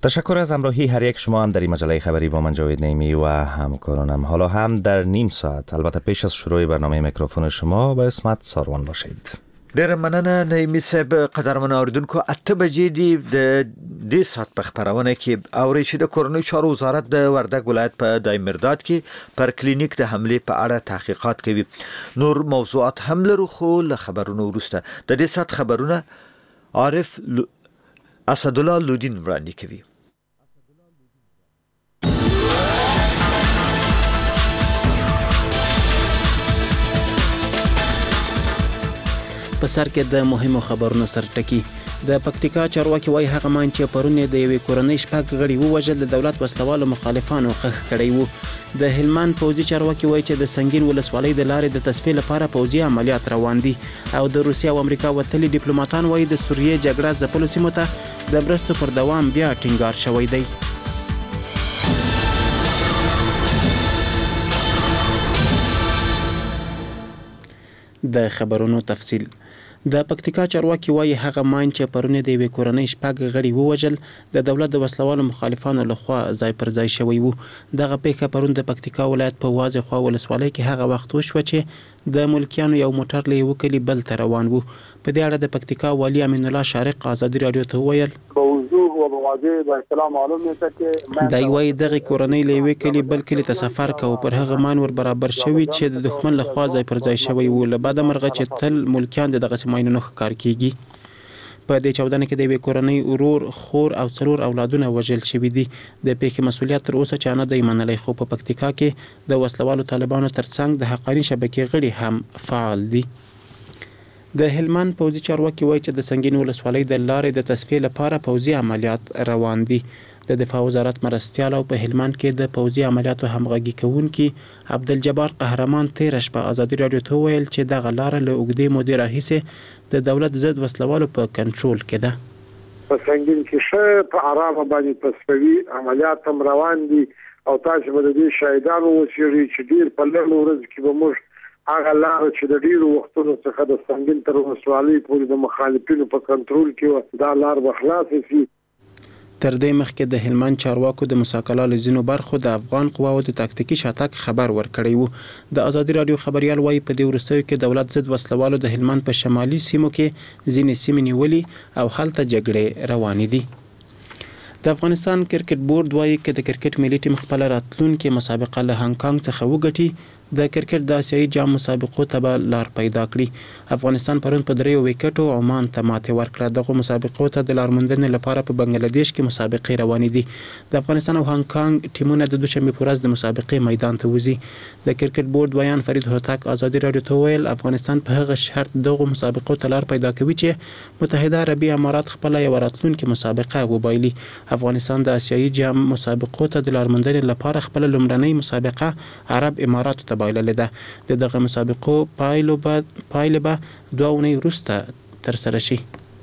تشکر از همراهی هر یک شما هم در این مجله خبری با من جاوید نعیمی و همکارانم. حالا هم در نیم ساعت البته پیش از شروع برنامه میکروفون شما با اسمت ساروان باشید. ډیر مننه نعیمی صاحب. قدرمن اوریدونکو 8 بجې دی د دې سات په خبرونه کې اوري چې د کورنۍ چارو وزارت د وردګ ولایت په دایمرداد کې پر کلینیک د حمله په اړه تحقیقات کوي. نور موضوعات هم لرو خو له خبرونو وروسته د دې سات خبرونه عارف اسدالله لودین وړاندې کوي. په سر کې د مهمو خبرونو سرټکی. د پکتیکا چارواکي وایي هغه مان چې پرون د یوې کورنۍ شپږ غړي ووژل د دولت وسلوالو مخالفانو خښ کړی وو. د هلمند پوځي چارواکي وایي چې د سنگین ولسوالۍ د لارې د تصفیې لپاره پوځي عملیات روان دي. او د روسیې او امریکا وتلي ډیپلوماټان وایي د سوریې جګړه ځپلو سیمو ته د مرستو پر دوام بیا ټینګار شوی دی. د خبرونو تفصیل. د پکتیکا چارواکي وایي هغه مان چې پرونه د یوې کورنۍ شپږ غړي ووژل د دولت د وسلوالو مخالفانو لخوا ځای پر ځای شوی وو. دغه پیښه پرون د پکتیکا ولایت په وازه خوا ولسوالۍ کې هغه وخت وشوه چې د ملکیانو یو موټر له یو کلی بل ته روان وو. په دې اړه د پکتیکا والی امین الله شارق ازادي رادیو ته وویل دای وای دغه کورنۍ له یوې کلی بل کلی ته سفر کوي پر هغه مان ور برابر شوی چې د دښمن له خوا ځای پر ځای شوی وو. له بعد مرغه چې تل ملکیان دغه سیماینو ښکار کیږي. په دې چاودنه کې د یوې کورنۍ ورور خور او څلور اولادونه وژل شوي دي. د پیښې مسؤلیت تر اوسه چا نه دی منلی خو په پکتیکا کې د وسلوالو طالبانو ترڅنګ د حقاني شبکې غړي هم فعال دي. د هلمند پوځي چارواکي وایي چې د سنگین ولسوالۍ د لارې د تصفیې لپاره پوځي عملیات روان دي. د دفاع وزارت مرستیال او په هلمند کې د پوځي عملیاتو همغږي کوونکي عبدالجبار قهرمان تیر شپه ازادي رادیو ته ویل چې دغه لار له اوږدې مودې راهیسې د دولت ضد وسلوالو په کنټرول کې ده. په سنگین کې شه په آرام باندې تصفیوي عملیات هم روان دي او تاسو به د دې شاهدانو اوسئ چې ډیر په لږ ورځ کې به موږ هغه لار چې د ډیرو وختونو څخه د سنگین تر ولسوالۍ پورې د مخالفینو په کنټرول کې دا لار به خلاص شي. تر دې مخکې د هلمند چارواکو د مساکلا لزینو برخو د افغان قواو د تاکتیکي شاتګ خبر ورکړی وو. د ازادي رادیو خبريال وایي په دې وروستیو کې دولت ضد وسلوالو د هلمند په شمالي سیمو کې ځینې سیمې نیولې او هلته جګړې روانې دي. د افغانستان کرکټ بورډ وایي چې د کرکټ ملي ټیم خپل راتلونکي مسابقه له هانګ کانګ څخه وګټي د کرکټ د آسیایي جام مسابقو ته به لار پیدا کړي. افغانستان پرون په 3 وکټو عمان ته ماتې ورکړه. دغه مسابقو ته د لار موندنې لپاره په بنگلاديش کې مسابقې روانې دي. د افغانستان او هانګ کانګ ټیمونه د دوشنبه په ورځ د مسابقې میدان ته وځي. د کرکټ بورډ بیان فرید هوتک ازادي رادیو ته ویل افغانستان په هغه شرط دغه مسابقو ته لار پیدا کوي چې متحده عربي امارات خپل یو راتلونکي مسابقه وبایلي. افغانستان د آسیایي جام مسابقو ته د لار موندنې لپاره خپل لومړنۍ مسابقه عرب امارات ته بایللې ده. دغه مسابقو پایله به 2 اونۍ وروسته ترسره شي.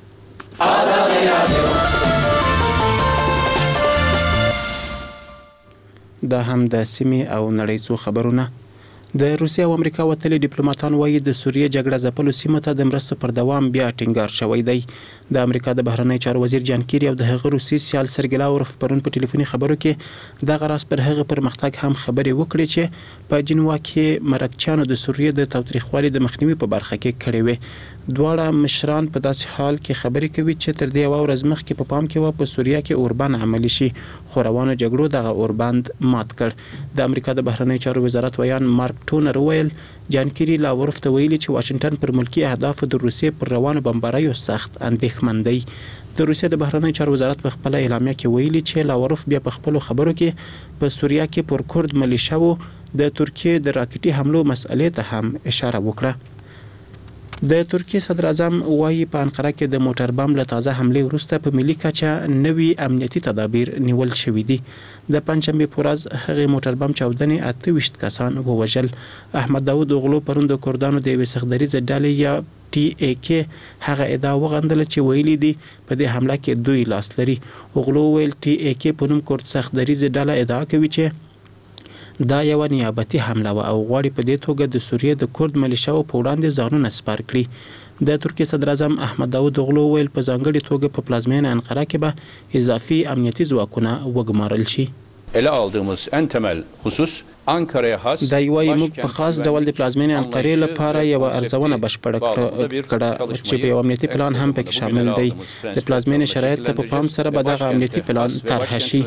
دا هم د سیمې او نړۍ څو خبرونه. د روسیې او امریکا وتلي ډیپلوماټان وایي د سوریې جګړه ځپلو سیمو ته د مرستو پر دوام بیا ټینګار شوی دی. د امریکا د بهرنی چارو وزیر جان کیری او د هغه روسي سیال سرګی لاورف پرون په ټلیفوني خبرو کې دغه راس پر هغه پرمختګ هم خبرې وکړې چې په جنوا کې مرکچیانو د سوریې د تاوتریخوالي د مخنیوي په برخه کې کړې وې. دواړه مشران په داسې حال کې خبرې کوي چې تر دې ورځ مخکې په پام کې و په سوریه کې اوربند عملی شي خو روانو جګړو دغه اوربند مات کړ. د امریکا د بهرنی چارو وزارت ویان مارک ټونر ویل جان کیری لاورف ته ویلي چې واشنگټن پر ملکی اهداف د روسیې پر روانو بمباریو سخت اندېښمن دی. د روسیې د بهرنی چارو وزارت په خپل اعلامیه کې ویلي چې لاورف بیا په خپل خبرو کې په سوریه کې پر کورد ملیشاو د ترکیې د راکټي حملو مسئلې ته هم اشاره وکړه. د ترکیې صدر اعظم وایي په انقره کې د موټر بم له تازه حملې وروسته په ملي کچه نوي امنیتي تدابیر نیول شوي دي. د پنځشنبه په ورځ هغه موټر بم چاودنې 28 کسان ووژل. احمد داود اوغلو پرون د کردانو د یوې سختدریزې ډلې یا TAK هغه ادعا وغندله چې ویلي دي په دې حمله کې دوی لاس لري. اوغلو ویل TAK په نوم کورد سختدریزې ډله ادعا کوي چې دا یو نیابتي حمله و او غواړي په دې توګه د سوریې د کورد ملیشاو په وړاندې ځانونه سپار کړي. د ترکیه صدر اعظم احمد داود اوغلو ویل په ځانګړي توګه په پلازمینه انقره کې به اضافي امنیتي ځواکونه وګمارل شي. ele aldığımız en temel husus Ankara'ya has دا یوایي موږ په خاص ډول د پلازمینې انقرې لپاره یو ارزونه بشپړه کړه چې په یو امنیتي پلان هم پکې شامل دی. د پلازمینې شرایط ته په پام سره به دغه امنیتي پلان طرح شي.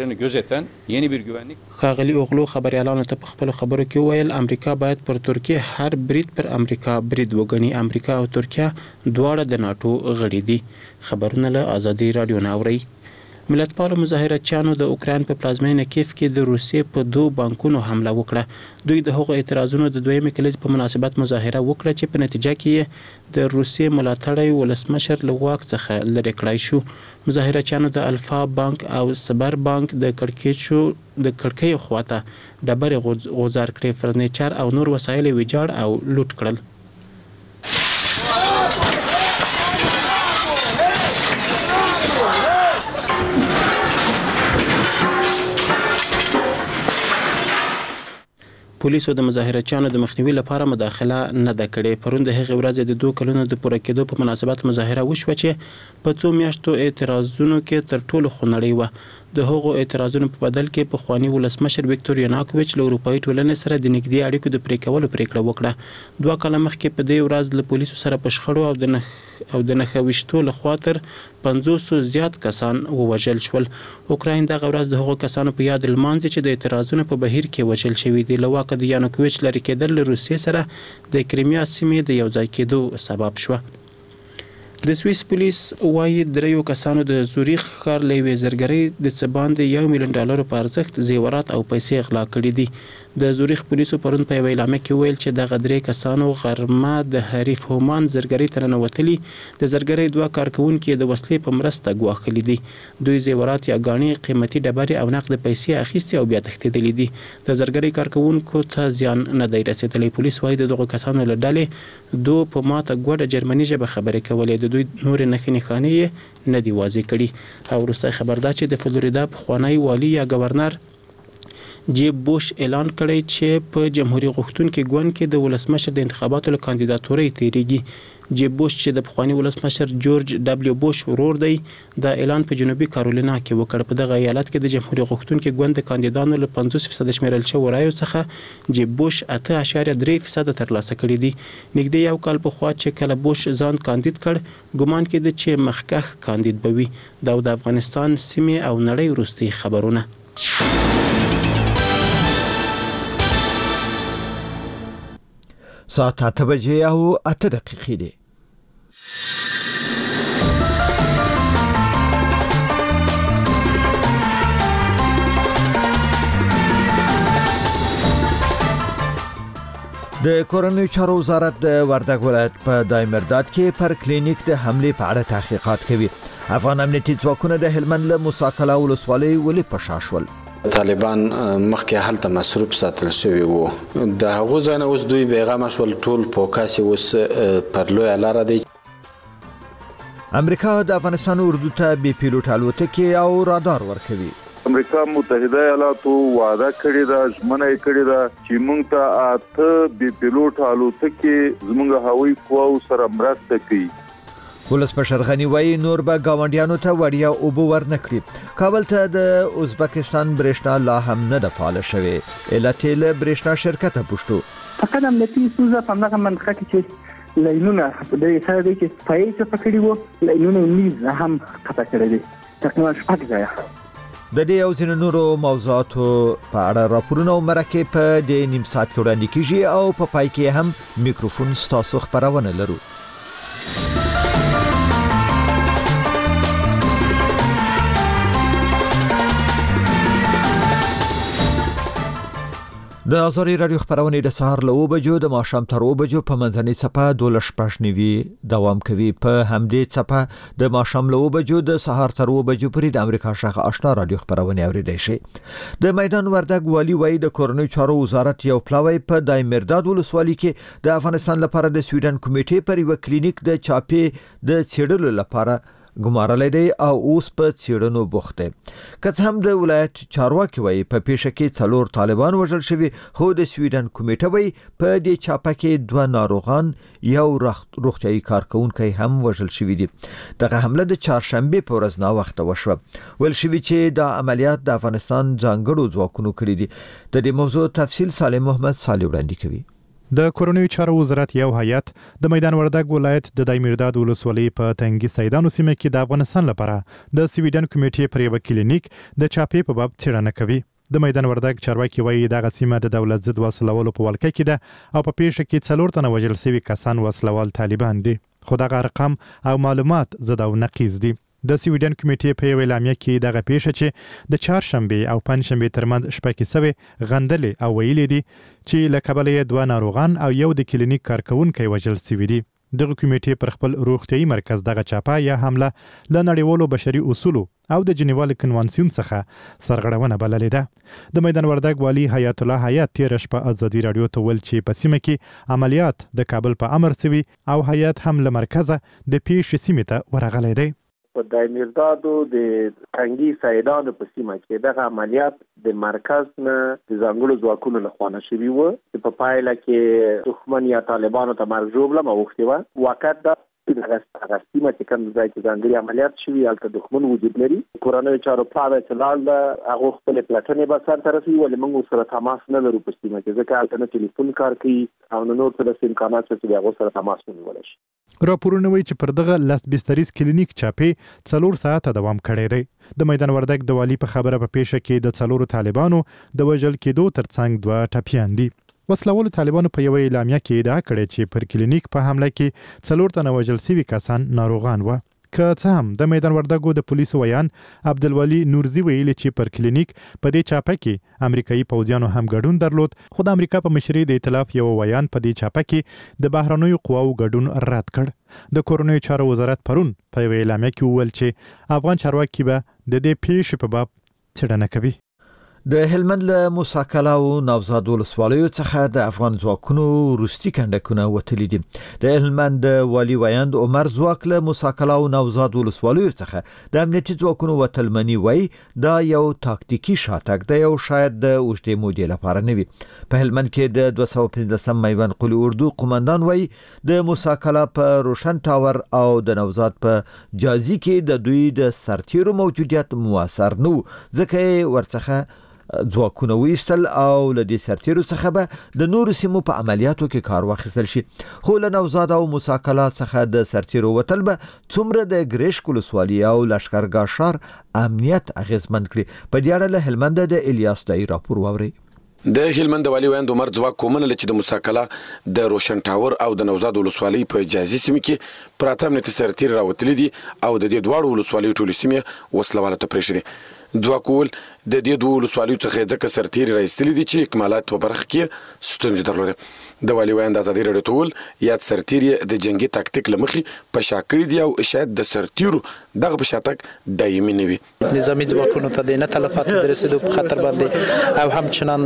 ښاغلي اوغلو خبريالانو ته په خپلو خبرو کې وویل امریکا باید پر ترکیه هر برید پر امریکا برید وګڼي. امریکا او ترکیه دواړه د ناتو غړي دي. خبرونه له ازادي رادیو نه اورئ. ملتپالو مظاهرچیانو د اوکراین په پلازمینه کیف کې د روسیې په 2 بانکونو حمله وکړه. دوی د هغو اعتراضونو د دویمې کلیزې په مناسبت مظاهره وکړه چې په نتیجه کې د روسیې ملاتړی ولسمشر له واک څخه لرې کړای شو. مظاهرچیانو د الفا بانک او سبر بانک د کړکۍ خواته ډبرې غوځار کړې، فرنیچر او نور وسایل ویجاړ او لوټ کړل. پولیسو د مظاهرچیانو د مخنیوي لپاره مداخله نه ده کړې. پرون د هغې ورځې د 2 کلونو د پوره کېدو په مناسبت مظاهره وشوه چې په 2 میاشتو اعتراضونو کې تر ټولو خونړۍ وه. د هغو اعتراضونو په بدل کې پخواني ولسمشر ویکتور یناکوویچ له اروپایي ټولنې سره د نږدې اړیکو د پرې کولو پریکړه وکړه. 2 کاله مخکې په دې ورځ له پولیسو سره په شخړو او د نښه ویشتو لخوا تر 500 زیات کسان ووژل شول. اوکراین دغه ورځ د هغو کسانو په یاد لمانځي چې د اعتراضونو په بهیر کې وژل شوي دي. له واکه د یناکوویچ لرې کېدل له روسیې سره د کریمیا سیمې د یوځای کېدو سبب شوه. د سویس پولیس وايي 3 کسانو د زوریخ ښار له یوې زرګرۍ د څه باندې $1 میلیون په ارزښت زیورات او پیسې غلا کړي دي. د زوریخ پولیسو پرون په یوه اعلامیه کې ویل چې دغه 3 کسانو غرمه د حریف هومان زرګرۍ ته ننوتلي. د زرګرۍ 2 کارکوونکي د وسلې په مرسته ګواښلي دي. دوی زیورات یا ګاڼې، قیمتي ډبرې او نقد پیسې اخیستي او بیا تښتېدلي دي. د زرګرۍ کارکوونکو ته زیان نه دی رسېدلی. پولیس وايي د دغو کسانو له ډلې 2 په ماته ګوډه جرمني ژبه خبرې کولې. د دوی نورې نښې نښانې یې نه دي واضح کړي. او وروستی خبر دا چې د فلوریدا پخوانی والي یا گورنر جیب بوش اعلان کړی چې په جمهوریت غوښتونکي ګوند کې د ولسمشر د انتخاباتو له کاندیداتورۍ تیریږي. جیب بوش چې د پخوانی ولسمشر جورج دبلیو بوش ورور دی دا اعلان په جنوبي کارولینا کې وکړ. په دغه ایالت کې د جمهوریت غوښتونکي ګوند د کاندیدانو له 50% شمیرل شویو رایو څخه جیب بوش 8.3% ترلاسه کړي دي. نږدې یو کال پخوا چې کله بوش ځان کاندید کړ ګمان کېده چې مخکښ کاندید به وي. دا د افغانستان سیمې او نړۍ وروستي خبرونه. ساعت 8 بجې او 8 دقیقې دي. د کورنۍ چارو وزارت د وردګ ولایت په دایمرداد کې پر کلینیک د حمله په اړه تحقیقات کوي. افغان امنیتي ځواکونه د هلمند له موسی کلا ولسوالۍ ولې په شا شول؟ طالبان مخکې هلته مصروف ساتل شوي وو. د هغو ځای نه اوس دوی بیغمه شول. ټول فوکس اوس پر لویه لاره دی. امریکا د افغانستان اردو ته بې پیلوټ الوتکې او رادار ورکوي. امریکا متحده ایالاتو وعده کړې ده، ژمنه یې کړې ده چې موږ ته 8 بې پیلوټ الوتکې زموږ هوایي قواو سره مرسته کوي. ولسمشر غنی وایي نور به ګاونډیانو ته وړیا اوبه ورنکړي. کابل ته د ازبکستان برېښنا لا هم نه ده فعاله شوې. علت یې له برېښنا شرکته پوښتو. فقط امنیتي ستونزه په همدغه منطقه کې چې لاینونه د سره دی چې پایې څه پکړي وو، لاینونه نیز هم قطع کړي دي. تقریبا 6 ځایه. د دې او ځینو نورو موضوعاتو په اړه راپورونه او مرکې په دې نیم ساعت کې وړاندې کیږي او په پای کې هم میکروفون ستاسو خبرونه لرو. د ازاري رادیو خبرونه د سهار له 9 بجو د ماښام تر 9 بجو په منځنۍ صفه 12:09 دوام کوي. په همدې صفه د ماښام له 9 بجو د سهار تر 9 بجو پورې د امریکا شاخ آشنا رادیو خبرونه اوریدئ شي. د میدان وردګ والی وایي د کورنۍ چارو وزارت یو پلاوی په دایمرداد ولسوالۍ کې د افغانستان لپاره د سویډن کمیټې پر یو کلینیک د چاپی د څېړلو لپاره ګمارلی دی او اوس په څېړنو بوخت دی. که څه هم د ولایت چارواکي وایي په پیښه کې 4 طالبان وژل شوي، خو د سویډن کمیټه وایي په دې چاپه کې 2 ناروغان یو روغتیايي کارکونکی هم وژل شوي دي. دغه حمله د چهارشنبې په ورځ ناوخته وشوه. ویل شوي چې دا عملیات د افغانستان ځانګړو ځواکونو کړي دي. د دې موضوع تفصیل صالح محمد صالح وړاندې کوي. د کورونیو چارو وزارت یو هیئت د میدان وردګ ولایت د دایمیرداد ولسوالۍ په تنګي سیدانو سیمه کې د افغانستان لپاره د سویډن کمیټې پر یو کلینیک د چاپې په باب څېړنه کوي. د میدان وردګ چارواکي وایي دغه سیمه د دولت ضد وسلوالو په ولکه کې ده او په پیښه کې 4 تنه وژل شوي کسان وسلوال طالبان دي، خو دغه رقم او معلومات ضد او نقیض دي. د سویډن کمیټې په یو اعلامیه کې دغه پیښه چې د چهارشنبې او پنځشنبې ترمنځ شپه کې سوې غندلې او ویلي دي چې له کبله یې 2 ناروغان او یو د کلینیک کارکونکی وژل شوي دي. دغه کمیټې پر خپل روغتیايي مرکز دغه چاپه یا حمله له نړیوالو بشري اصولو او د جنیوا کنوانسیون څخه سرغړونه بللې ده. د میدان وردګ والی حیات الله حیات تیر شپه ازادي رادیو ته ویل چې په سیمه کې عملیات د کابل په امر شوي او حیات هم له مرکزه د پیښې سیمې ته ورغلی دی. په دایمیردادو د تنګي سیدانو په سیمه کې دغه عملیات د مرکز نه د ځانګړو ځواکونو لخوا شوي وو چې په پایله کې دښمن یا طالبانو ته مرګ ژوبله اوښتې وه. واقعیت دا دغه سیمه چې کوم ځای کې ځانګړي عملیات شوي هلته دښمن وجود لري. کورنیو چارو پلاوی چې لاړله هغو خپلې پلټنې به سرته رسوي، ولې موږ ورسره تماس نه لرو په سیمه کې، ځکه هلته نه ټلیفون کار کوي او نه نور څه داسې امکانات شته چې د هغو سره تماس ونیولی شي. راپورونه وایي چې پر دغه لاس بستریز کلینیک چاپې 4 ساعته دوام کړی دی. د میدان وردګ د والی په خبره په پیښه کې د 4 طالبانو د وژل کېدو ترڅنګ 2 ټپیان دي. وسلوالو طالبانو په یو اعلامیه کې ادعا کړې چې پر کلینیک په حمله کې 4 تنه وژل شوي کسان ناروغان وو. که څه هم د میدان وردګو د پولیسو ویان عبدالولي نورزي ویلي چې پر کلینیک په دې چاپه کې امریکایي پوځیانو هم ګډون درلود، خو د امریکا په مشرۍ د ائتلاف یو ویان په دې چاپه کې د بهرنیو قواو ګډون رد کړ. د کورنیو چارو وزارت پرون په یو اعلامیه کې وویل چې افغان چارواکي به د دې پیښې په باب څېړنه کوي. د هلمند له موساکلا او نوزاد ولسوالیو څخه د افغان ځواکونو وروستي کنډکونه وتلي دي. د هلمند والی ویاند عمر ځواک له موساکلا او نوزاد ولسوالیو څخه د امنیتي ځواکونو وتلمنی وای دا یو تاکتیکي شاتګ دی او شاید د اوږدې مودې لپاره نه وي. په هلمند کې د 215 میوند قلي اردو قومندان وای د موساکلا په روشن ټاور او د نوزاد په جازي کې د دوی د سرتیرو موجودیت موثر نه ځکه ورڅخه ځواکونه ویستل او له دې سرتیرو څخه به د نورو سیمو په عملیاتو کې کار واخیستل شي. خو له نوزاد او موساکلا څخه د سرتیرو وتل به څومره د ګریشک ولسوالۍ او لشکرګاه ښار امنیت اغیزمن کړي. په دې اړه له هلمند د الیاس دای راپور واوري. د هلمند والی ویاند عمر ځواک کومنل چې د موساکلا د روشن ټاور او د نوزاد ولسوالۍ په جازي سیمه کې پراته امنیتي سرتیر راوتلي دي او د دې دواړو ولسوالۍ ټولې سیمې وسلواله ته پرېښودې. ځواکول د دې دوه ولسوالیو څخه ځکه سرتیر راایستلي دي چې اکمالات په برخه کې ستونزې درلودې. د والی ویاند ازادي راډیو ته ویل یاد سرتیر د جنگي تاکتیک له مخې په شا کړي دي او شاید د سرتیرو دغه په شاتګ دایمي نه وي. نظامي ځواکونو ته د نه تلفاتو د رسیدو په خطر باندې او همچنان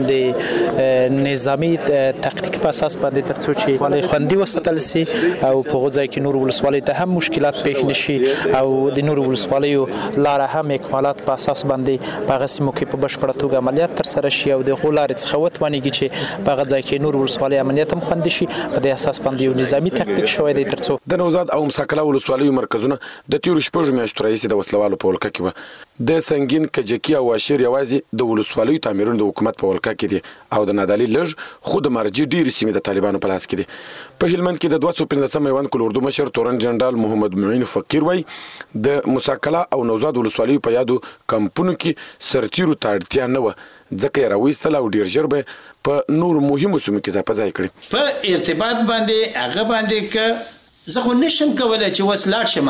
د نظامي تاکتیک په اساس باندې ترڅو چې والی خوندي وساتل شي او په غوځای کې نور ولسوالۍ ته هم مشکلات پیښ نشي او د نور ولسوالیو لار هم اکمالات په اساس باندې په غسیمو کې په بشپړه توګه عملیات تر سره شي او د غولار څخه وتوانیږي چې په غځای کې نور ولسوالۍ امنیت هم خوندي شي. په دې اساس باندې یو نظامي تاکتیک شوی دی ترڅو د نوزاد او موساکلا ولسوالیو مرکزونه د تیرو شپږ میاشتو راهیسې د وسلوالو په ولکه کې وو. د سنگین کجکی او واشیر یوازې د ولسوالیو تعمیرونه د حکومت په ولکه کې دي او د نادالي لږ خو د مرجي ډېرې سیمې د طالبانو په لاس کې دي. په هلمند کې د 215 میوند کل اردو مشر تورن جنرال محمد معین فقیر وای د موساکلا او نوزاد ولسوالیو په یادو کمپونو کې سرتیرو ته اړتیا نه و ځکه یې راویستل او ډېر ژر به په نور مهمو سیمو کې ځای په ځای کړي. په ارتباط باندې هغه باندې که زه خو نشم کولی چې اوس لاړ شم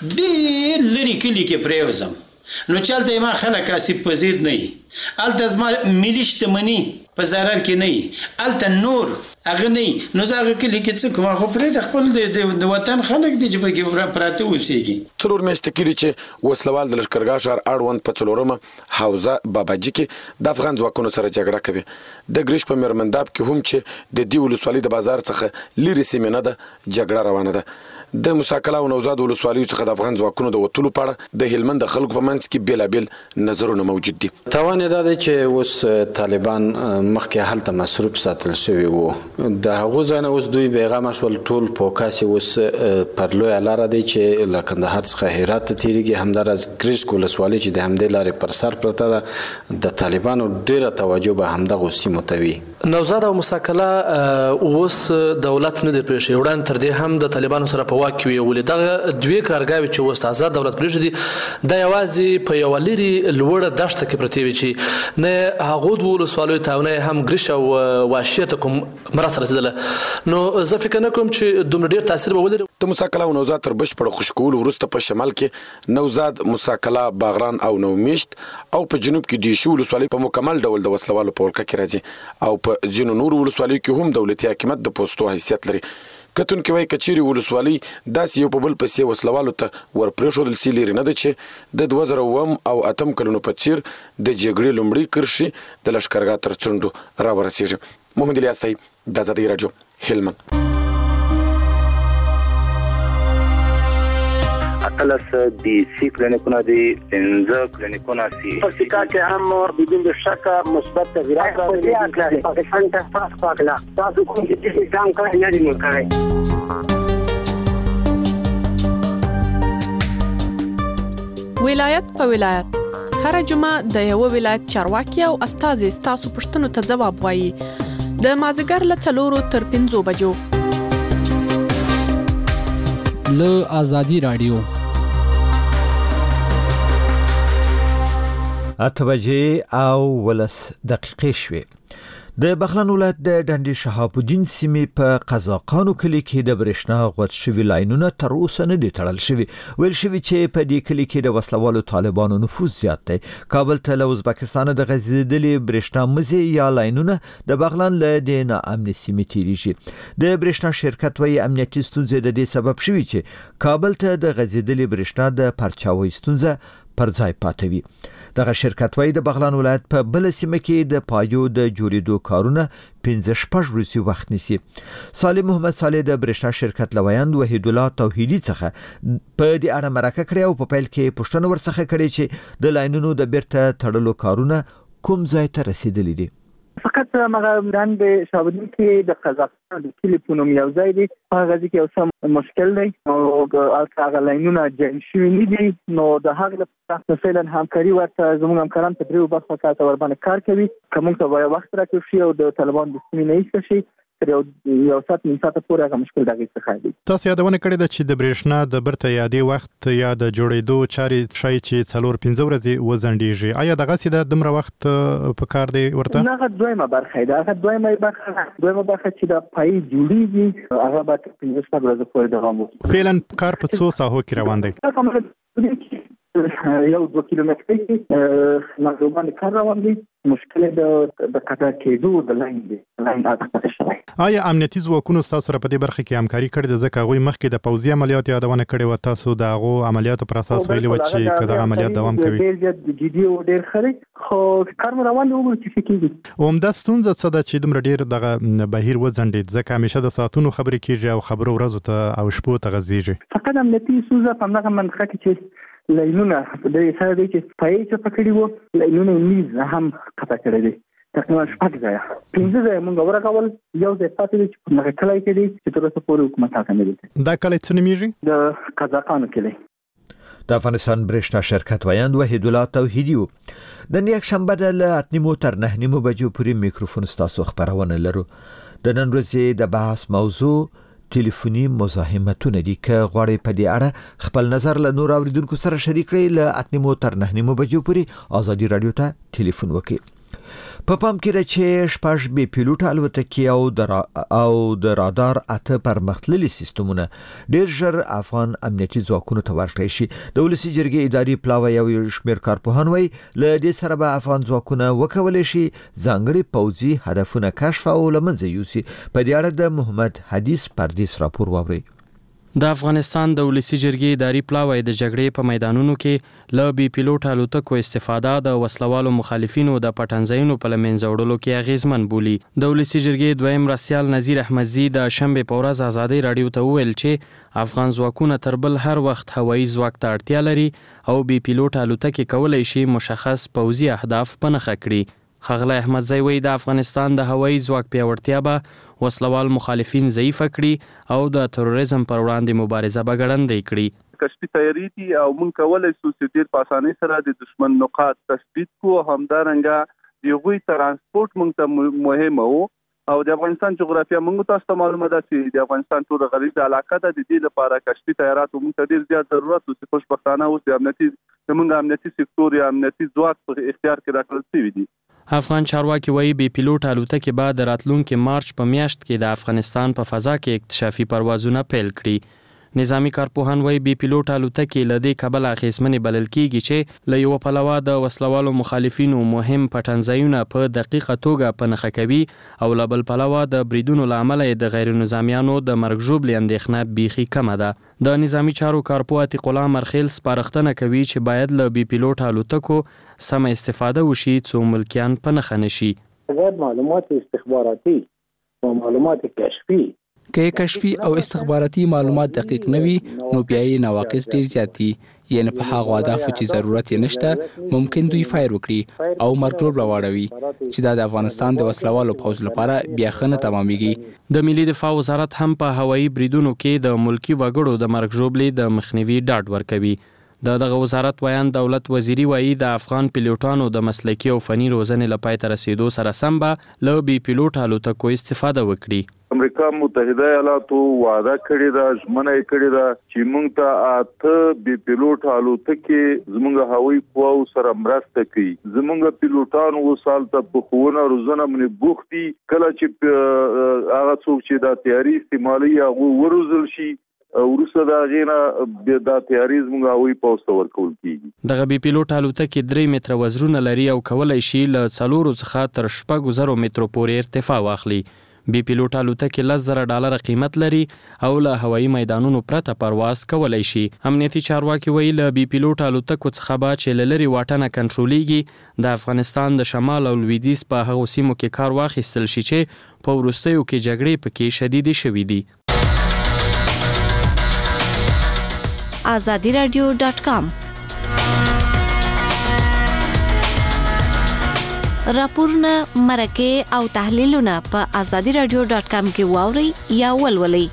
ډېر لرې کلي کې پرېوځم نو چې هلته یې ما خلک آسیب پذیر نه وي. هلته زما ملي شتمني په ضرر کې نه الته نور هغه نه نو زه کلی کې څه کوم خو پرې خپل د وطن خلک دي چې په پراته اوسېږي. څلور میاشتې کېږي چې وسلوال د لشکرګاه ښار اړوند په څلورمه حوزه باباجي کې د افغان ځواکونو سره جګړه کوي. د ګریش په میرمنداب کې هم چې د دې ولسوالۍ د بازار څخه لري سیمه نه ده جګړه روانه ده. د موساکلا او نوزاد ولسوالیو څخه د افغان ځواکونو د وټولو په اړه د هلمند د خلکو په منځ کې بیلابیل نظرونه موجود دي. توان دا دی چې اوس طالبان مخکې هلته مصروف ساتل شوی وو، د هغو ځای نه اوس دوی بیغمه شول، ټول فوکس اوس پر لویه لاره دی چې له کندهار څخه هرات ته تیریږي. همداراز ګریشک ولسوالۍ چې د همدې لارې پر سر پرته ده، د طالبانو ډیره توجه به همدغو سیمو ته وي. نوزاد او موساکلا اوس دولت نه دی پرېښی، وړاندې تر دې هم د طالبانو سره په واک کې وي، ولې دغه دوی کارګاوې چې اوس آزاد دولت پرېښی دي دا یوازې په یوه لرې لوړه دښته کې پرتې وي چې نه هغو دوو ولسوالیو ته او نه هم ګریش او واشیر ته کوم مرسته رسېدله. نو زه فکر نه کوم چې دومره ډېر تاثیر به ولري. د موساکلا او نوزاد تر بشپړ خوشکولو وروسته په شمال کې نوزاد، موساکلا، باغران او نومیشت او په جنوب کې دیشو ولسوالۍ په مکمل ډول د وسلوالو په ولکه کې راځي او په ځینو نورو ولسوالیو کې هم دولتي حاکمیت د پوستو حیثیت لري. کتونکي وایي کچېرې ولسوالۍ داسې یو په بل پسې وسلوالو ته ورپرېښودل سي لرې نه ده چې د 2008 او 2008 کلونو په څېر د جګړې لومړۍ کرښې د لښکرګاه تر څنډو راورسېږي. محمد الیاس طیب، د آزادۍ راډیو، هلمند. اتلس دی سی کلینیکونه دی، 15 کلینیکونه سی په سیکا کې هم بدون شک مثبت تغیرات راغلي. پاکستان ته تاسو پاکلا تاسو کوم چې ځان کړی نه دی نو کړی. ولایت په ولایت هر جمعه د یو ولایت چارواکي او استازي تاسو پښتنو ته ځواب وایي د مازیګر له 4 تر 5 بجو له آزادی رادیو 8 بجې او 10 دقیقې شوې. د بغلان ولایت د ډنډي شهاب الدین سیمې په قزاقانو کلی کې د برېښنا غوڅ شوي لاینونه تر اوسه نه دي تړل شوي. ویل شوي چې په دې کلی کې د وسلوالو طالبانو نفوذ زیات دی. کابل ته له ازبکستان د غځېدلې برېښنا مزي یا لاینونه د بغلان له د ناامنې سیمې تیریږي. د برېښنا شرکت وايي امنیتي ستونزې د دې سبب شوي چې کابل ته د غځېدلې برېښنا د پرچاوي ستونزه پر ځای پاتوي. دغه شرکت وايي د بغلان ولایت په بل سیمه کې د پایو د جوړېدو کارونه 15 ورځې وخت نیسي. صالح محمد صالح د برېښنا شرکت لویاند وحید الله توحیدی څخه په دې اړه مرکه کړې او په پیل کې پوښتنه ورڅخه کړې چې د لاینونو د بیرته تړلو کارونه کوم ځای ته رسیدلي دي. فقط مغه وړاندې شاوبدین کې د قزاقستان د کلی په نوم یو ځای دی، هغه ځای کې یو څه مشکل دی او هغه لاینونه جوړ شوي نه دي. نو د هغه لپاره مثلا همکاري ورته زموږ همکاران په دریو برخو کې ور باندې کار کوي. کوم ته وایي وخت راکړي شي او د طالبان د سیمې نه ایست شي یو سات من ساعت پورې هغه مشکل دغه څخه دی. تاسو یادونه کړې ده چې د برېښنا د برته یادې وخت یا د جوړېدو چارې شای چې 4-5 ورځې وزندېږي. آیا دغه سیده دمره وخت په کار دی ورته؟ نه، هغه دویمه برخه ده. هغه دویمه برخه چې د پای جوړیږي هغه به 15 ورځې پورې دوام وکړي. فعلا کار په څو ساحو کې روان دی؟ یو 2 کیلومتر کې مغربان کار روان دي. مشکل د قطع کېدو د لاین دی، لاین اټکل شوی. آیا امنیتي ځواکونو تاسو سره په دې برخه کې همکاري کړې ده؟ ځکه هغوی مخکې د پوځي عملیات یادونه کړې و، تاسو د هغو عملیاتو پر اساس ویلي و چې کله عملیات دوام کوي. ډېر زیات جدي او ډېر خري خو کار روان دی او چې فکرېږي. عمده ستونزه څه ده چې دومره ډېر دغه بهیر وځنډېد؟ ځکه همیشه د ساعتونو خبرې کېږي او خبرو ورځو ته او شپو ته غځېږي. فقط امنیتي ستونزه په همدغه منطقه کې چې لاینونه د سره دی چې پای چې پکړی وو لاینونه میز هم قطع کړی دی. تقریبا 5 ځای 15 ځای موږ ورغول، یو ځای پاتې دی چې په هغه کلای کې دی چې تر اوسه پورې حکومت حاکم دی. دا کله څه نومیږي؟ د قزاقانو کلی. د افغانستان برېښنا شرکت ویاند وحید الله توحیدی و. د یک شنبه له 8 تر 9 بجو پورې میکروفون تاسو خبرونه لرو. د نن ورځې د بحث موضوع ټلیفوني مزاحمتونه دي. که غواړئ په دې اړه خپل نظر له نور اوریدونکو سره شریک کړئ له 8 تر 9 بجو پورې آزادي رادیو ته ټلیفون وکړئ. په پام کې ده چې شپږ بې پیلوټه الوتکې او د رادار 8 پرمختللي سیستمونه ډېر ژر افغان امنیتي ځواکونو ته ورکړی شي. د ولسي جرګې اداري پلاوی یو شمېر کارپوهان وایي له دې سره به افغان ځواکونه وکولی شي ځانګړي پوځي هدفونه کشف او له منځه یوسي. په دې اړه د محمد حدیث پردیس راپور واورئ. د افغانستان د ولسي جرګې اداري پلاوی د جګړې په میدانونو کې له بې پیلوټه الوتکو استفاده د وسلوالو مخالفینو د پټنځایونو په له منځه وړلو کې اغیزمن بولي. د ولسي جرګې دویم مرستیال نظیر احمدزي د شنبې په ورځ ازادۍ راډیو ته وویل چې افغان ځواکونه تر بل هر وخت هوایي ځواک ته اړتیا لري او بې پیلوټه الوتکې کولی شي مشخص پوځي اهداف په نښه کړي. ښاغلی احمدزی وایي د افغانستان د هوایي ځواک پیاوړتیا به وسلوال مخالفین ضعیفه کړي او د تروریزم پر وړاندې مبارزه به ګړندۍ کړي. کشفي تیاری دي او موږ کولی شو چې ډېر په اسانۍ سره د دشمن نقاط تثبیت کړو. همدارنګه د هغوی ترانسپورټ موږ ته مهم و او د افغانستان جغرافیه موږ تاسو ته معلومه ده چې د افغانستان ټول غریزه علاقه ده. د دې لپاره کشفي تیارات موږ ته ډېر زیات ضرورت و چې خوشبختانه اوس د امنیتي سکتور یا امنیتي ځواک په اختیار کې راکړل شوي دي. افغان چارواکي وایي بې پیلوټه الوتکې به د راتلونکي مارچ په میاشت کې د افغانستان په فضا کې اکتشافي پروازونه پیل کړي. نظامی کارپوهان وایي بې پیلوټه الوتکې له دې کبله اغیزمنې بلل کیږي چې له یوه پلوه د وسلوالو مخالفینو مهم پټنځایونه په دقیقه توګه په نښه کوي او له بل پلوه د بریدونو له امله د غیر نظامیانو د مرګ ژوبلې اندېښنه بیخي کمه ده. د نظامی چارو کارپوه عتیق الله مرخیل سپارښتنه کوي چې باید له بې پیلوټه الوتکو سمه استفاده وشي څو ملکیان په نښه نشي. معلومات استخباراتي و معلومات کشفي که کشفي او استخباراتي معلومات دقیق نه وي نو بیا یې نواقص ډیر زیات دي. یعنی په هغه اهدافو چې ضرورت یې نشته ممکن دوی فایر وکړي او مرګ ژوبله واړوي چې دا د افغانستان د وسلوالو پوځ لپاره بیا ښه نه تمامیږي. د ملي دفاع وزارت هم په هوایي بریدونو کې د ملکي وګړو د مرګ ژوبلې د مخنیوي ډاډ ورکوي. دغه وزارت ویان دولت وزیری وایي د افغان پیلوټانو د مسلکي او فني روزنې له پای ته رسیدو سره سم به له بې پیلوټه الوتکو استفاده وکړي. امریکا متحده ایالاتو وعده کړې ده ژمنه یې کړې ده چې موږ ته 8 بې پیلوټه الوتکې زموږ هوایي قواو سره مرسته کوي. زموږ پیلوټان اوس هلته په ښوونه روزنه باندې بوخت دي. کله چې هغه څوک چې دا تیاري استعمالوي هغوی وروزل شي وروسته د هغې نه دا تیاري زموږ هوایي پوځ ته ورکول کېږي. دغه بې پیلوټه الوتکې 3 متره وزرونه لري او کولی شي له 4 څخه تر 6,000 مترو پورې ارتفاع واخلي. بې پیلوټه الوتکې $10,000 قیمت لري او له هوایي میدانونو پرته پرواز کولی شي. امنیتي چارواکي وایي له بې پیلوټه الوتکو څخه به چې له لرې واټنه کنټرولېږي د افغانستان د شمال او لویدیځ په هغو سیمو کې کار واخیستل شي چې په وروستیو کې جګړې پکې شدیدې شوي دي. azadiradio.com راپورونه مرکه او تحلیلونه په azadiradio.com کې واورئ یا ولولئ.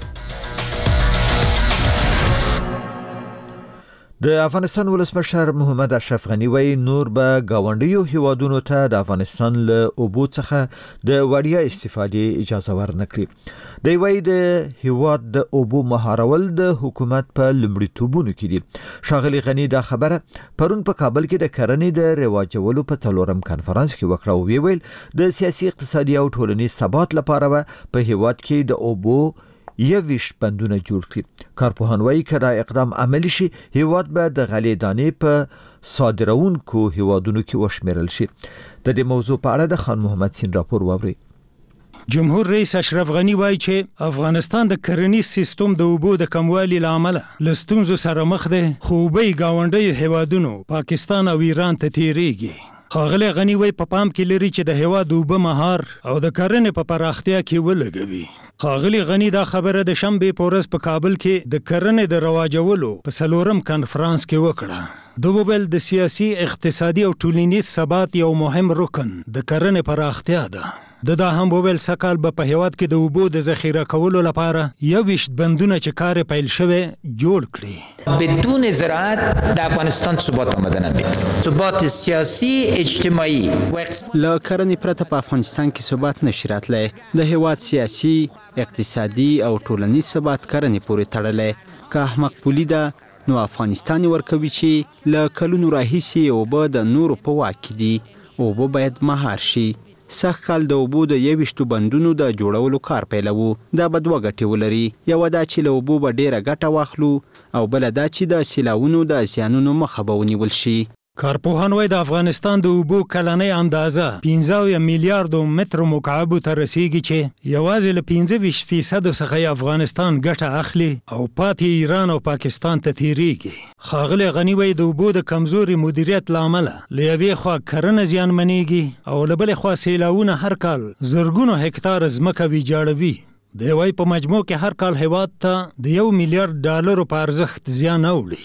د افغانستان ولسمشر محمد اشرف غنی وایي نور به ګاونډیو هیوادونو ته د افغانستان له اوبو څخه د وړیا استفادې اجازه ورنکړي. دی وایي د هیواد د اوبو مهارول د حکومت په لومړیتوبونو کې دي. ښاغلي غنی دا خبره پرون په کابل کې د کرنې د رواجولو په 4م کنفرانس کې وکړه او ویل د سیاسي اقتصادي او ټولنیز ثبات لپاره په هیواد کې د اوبو 21 بندونه جوړ کړي. کارپوهان وایي که دا اقدام عملي شي هیواد به د غلې دانې په صادروونکو هیوادونو کې وشمیرل شي. د دې موضوع په اړه د خان محمد سین راپور واورئ. جمهور رئیس اشرف غنی وایي چې افغانستان د کرنیز سیستم د اوبو د کموالي له امله له ستونزو سره مخ دی خو اوبه یې ګاونډیو هیوادونو پاکستان او ایران ته تیریږي. ښاغلی غنی وایي په پام کې لري چې د هیواد اوبه مهار او د کرنې په پراختیا کې ولګوي. ښاغلی غنی دا خبره د شنبې په ورځ په کابل کې د کرنې د رواجولو په 4م کنفرانس کې وکړه. د وویل د سیاسي اقتصادي او ټولنیز ثبات یو مهم رکن د کرنې پراختیا ده. دا هم وویل سکهال به په هیواد کې د اوبو د ذخیره کولو لپاره 21 بندونه چې کار پیل شوی جوړ کړي. بدون زراعت د افغانستان ثبات آمده نمید. ثبات سیاسی اجتماعي له کرنې پرته په افغانستان کې ثبات نشي راتلی. د هیواد سیاسي اقتصادي او ټولنیز ثبات کرنې پورې تړلی. که احمق پولی ده نو افغانستان ورکوي چې له کلونو راهیسې اوبه د نورو په واک کې دي اوبه باید مهار شي. سږ کال د اوبو د 21 بندونو د جوړولو کار پیلوو. دا به 2 ګټې ولري. یوه دا چې له اوبو به ډیره ګټه واخلو او بله دا چې د سیلاوونو د زیانونو مخه به ونیول شي. کارپوهان وایي د افغانستان د اوبو کلنۍ اندازه 15 میلیارډ متر مکعب ته رسیږي چې یوازې له 25% څخه افغانستان ګټه اخلي او پاتې ایران او پاکستان ته تیریږي. ښاغلی غني وایي د اوبو د کمزوري مدیریت له امله له یوې خوا کرنه زیانمنېږي او له بلې خوا سیلاوونه هر کال زرګونو هکتار ځمکه ویجاړوي. دی وایي په مجموع کې هر کال هیواد ته د $1 میلیارډ په ارزښت زیان اوړي.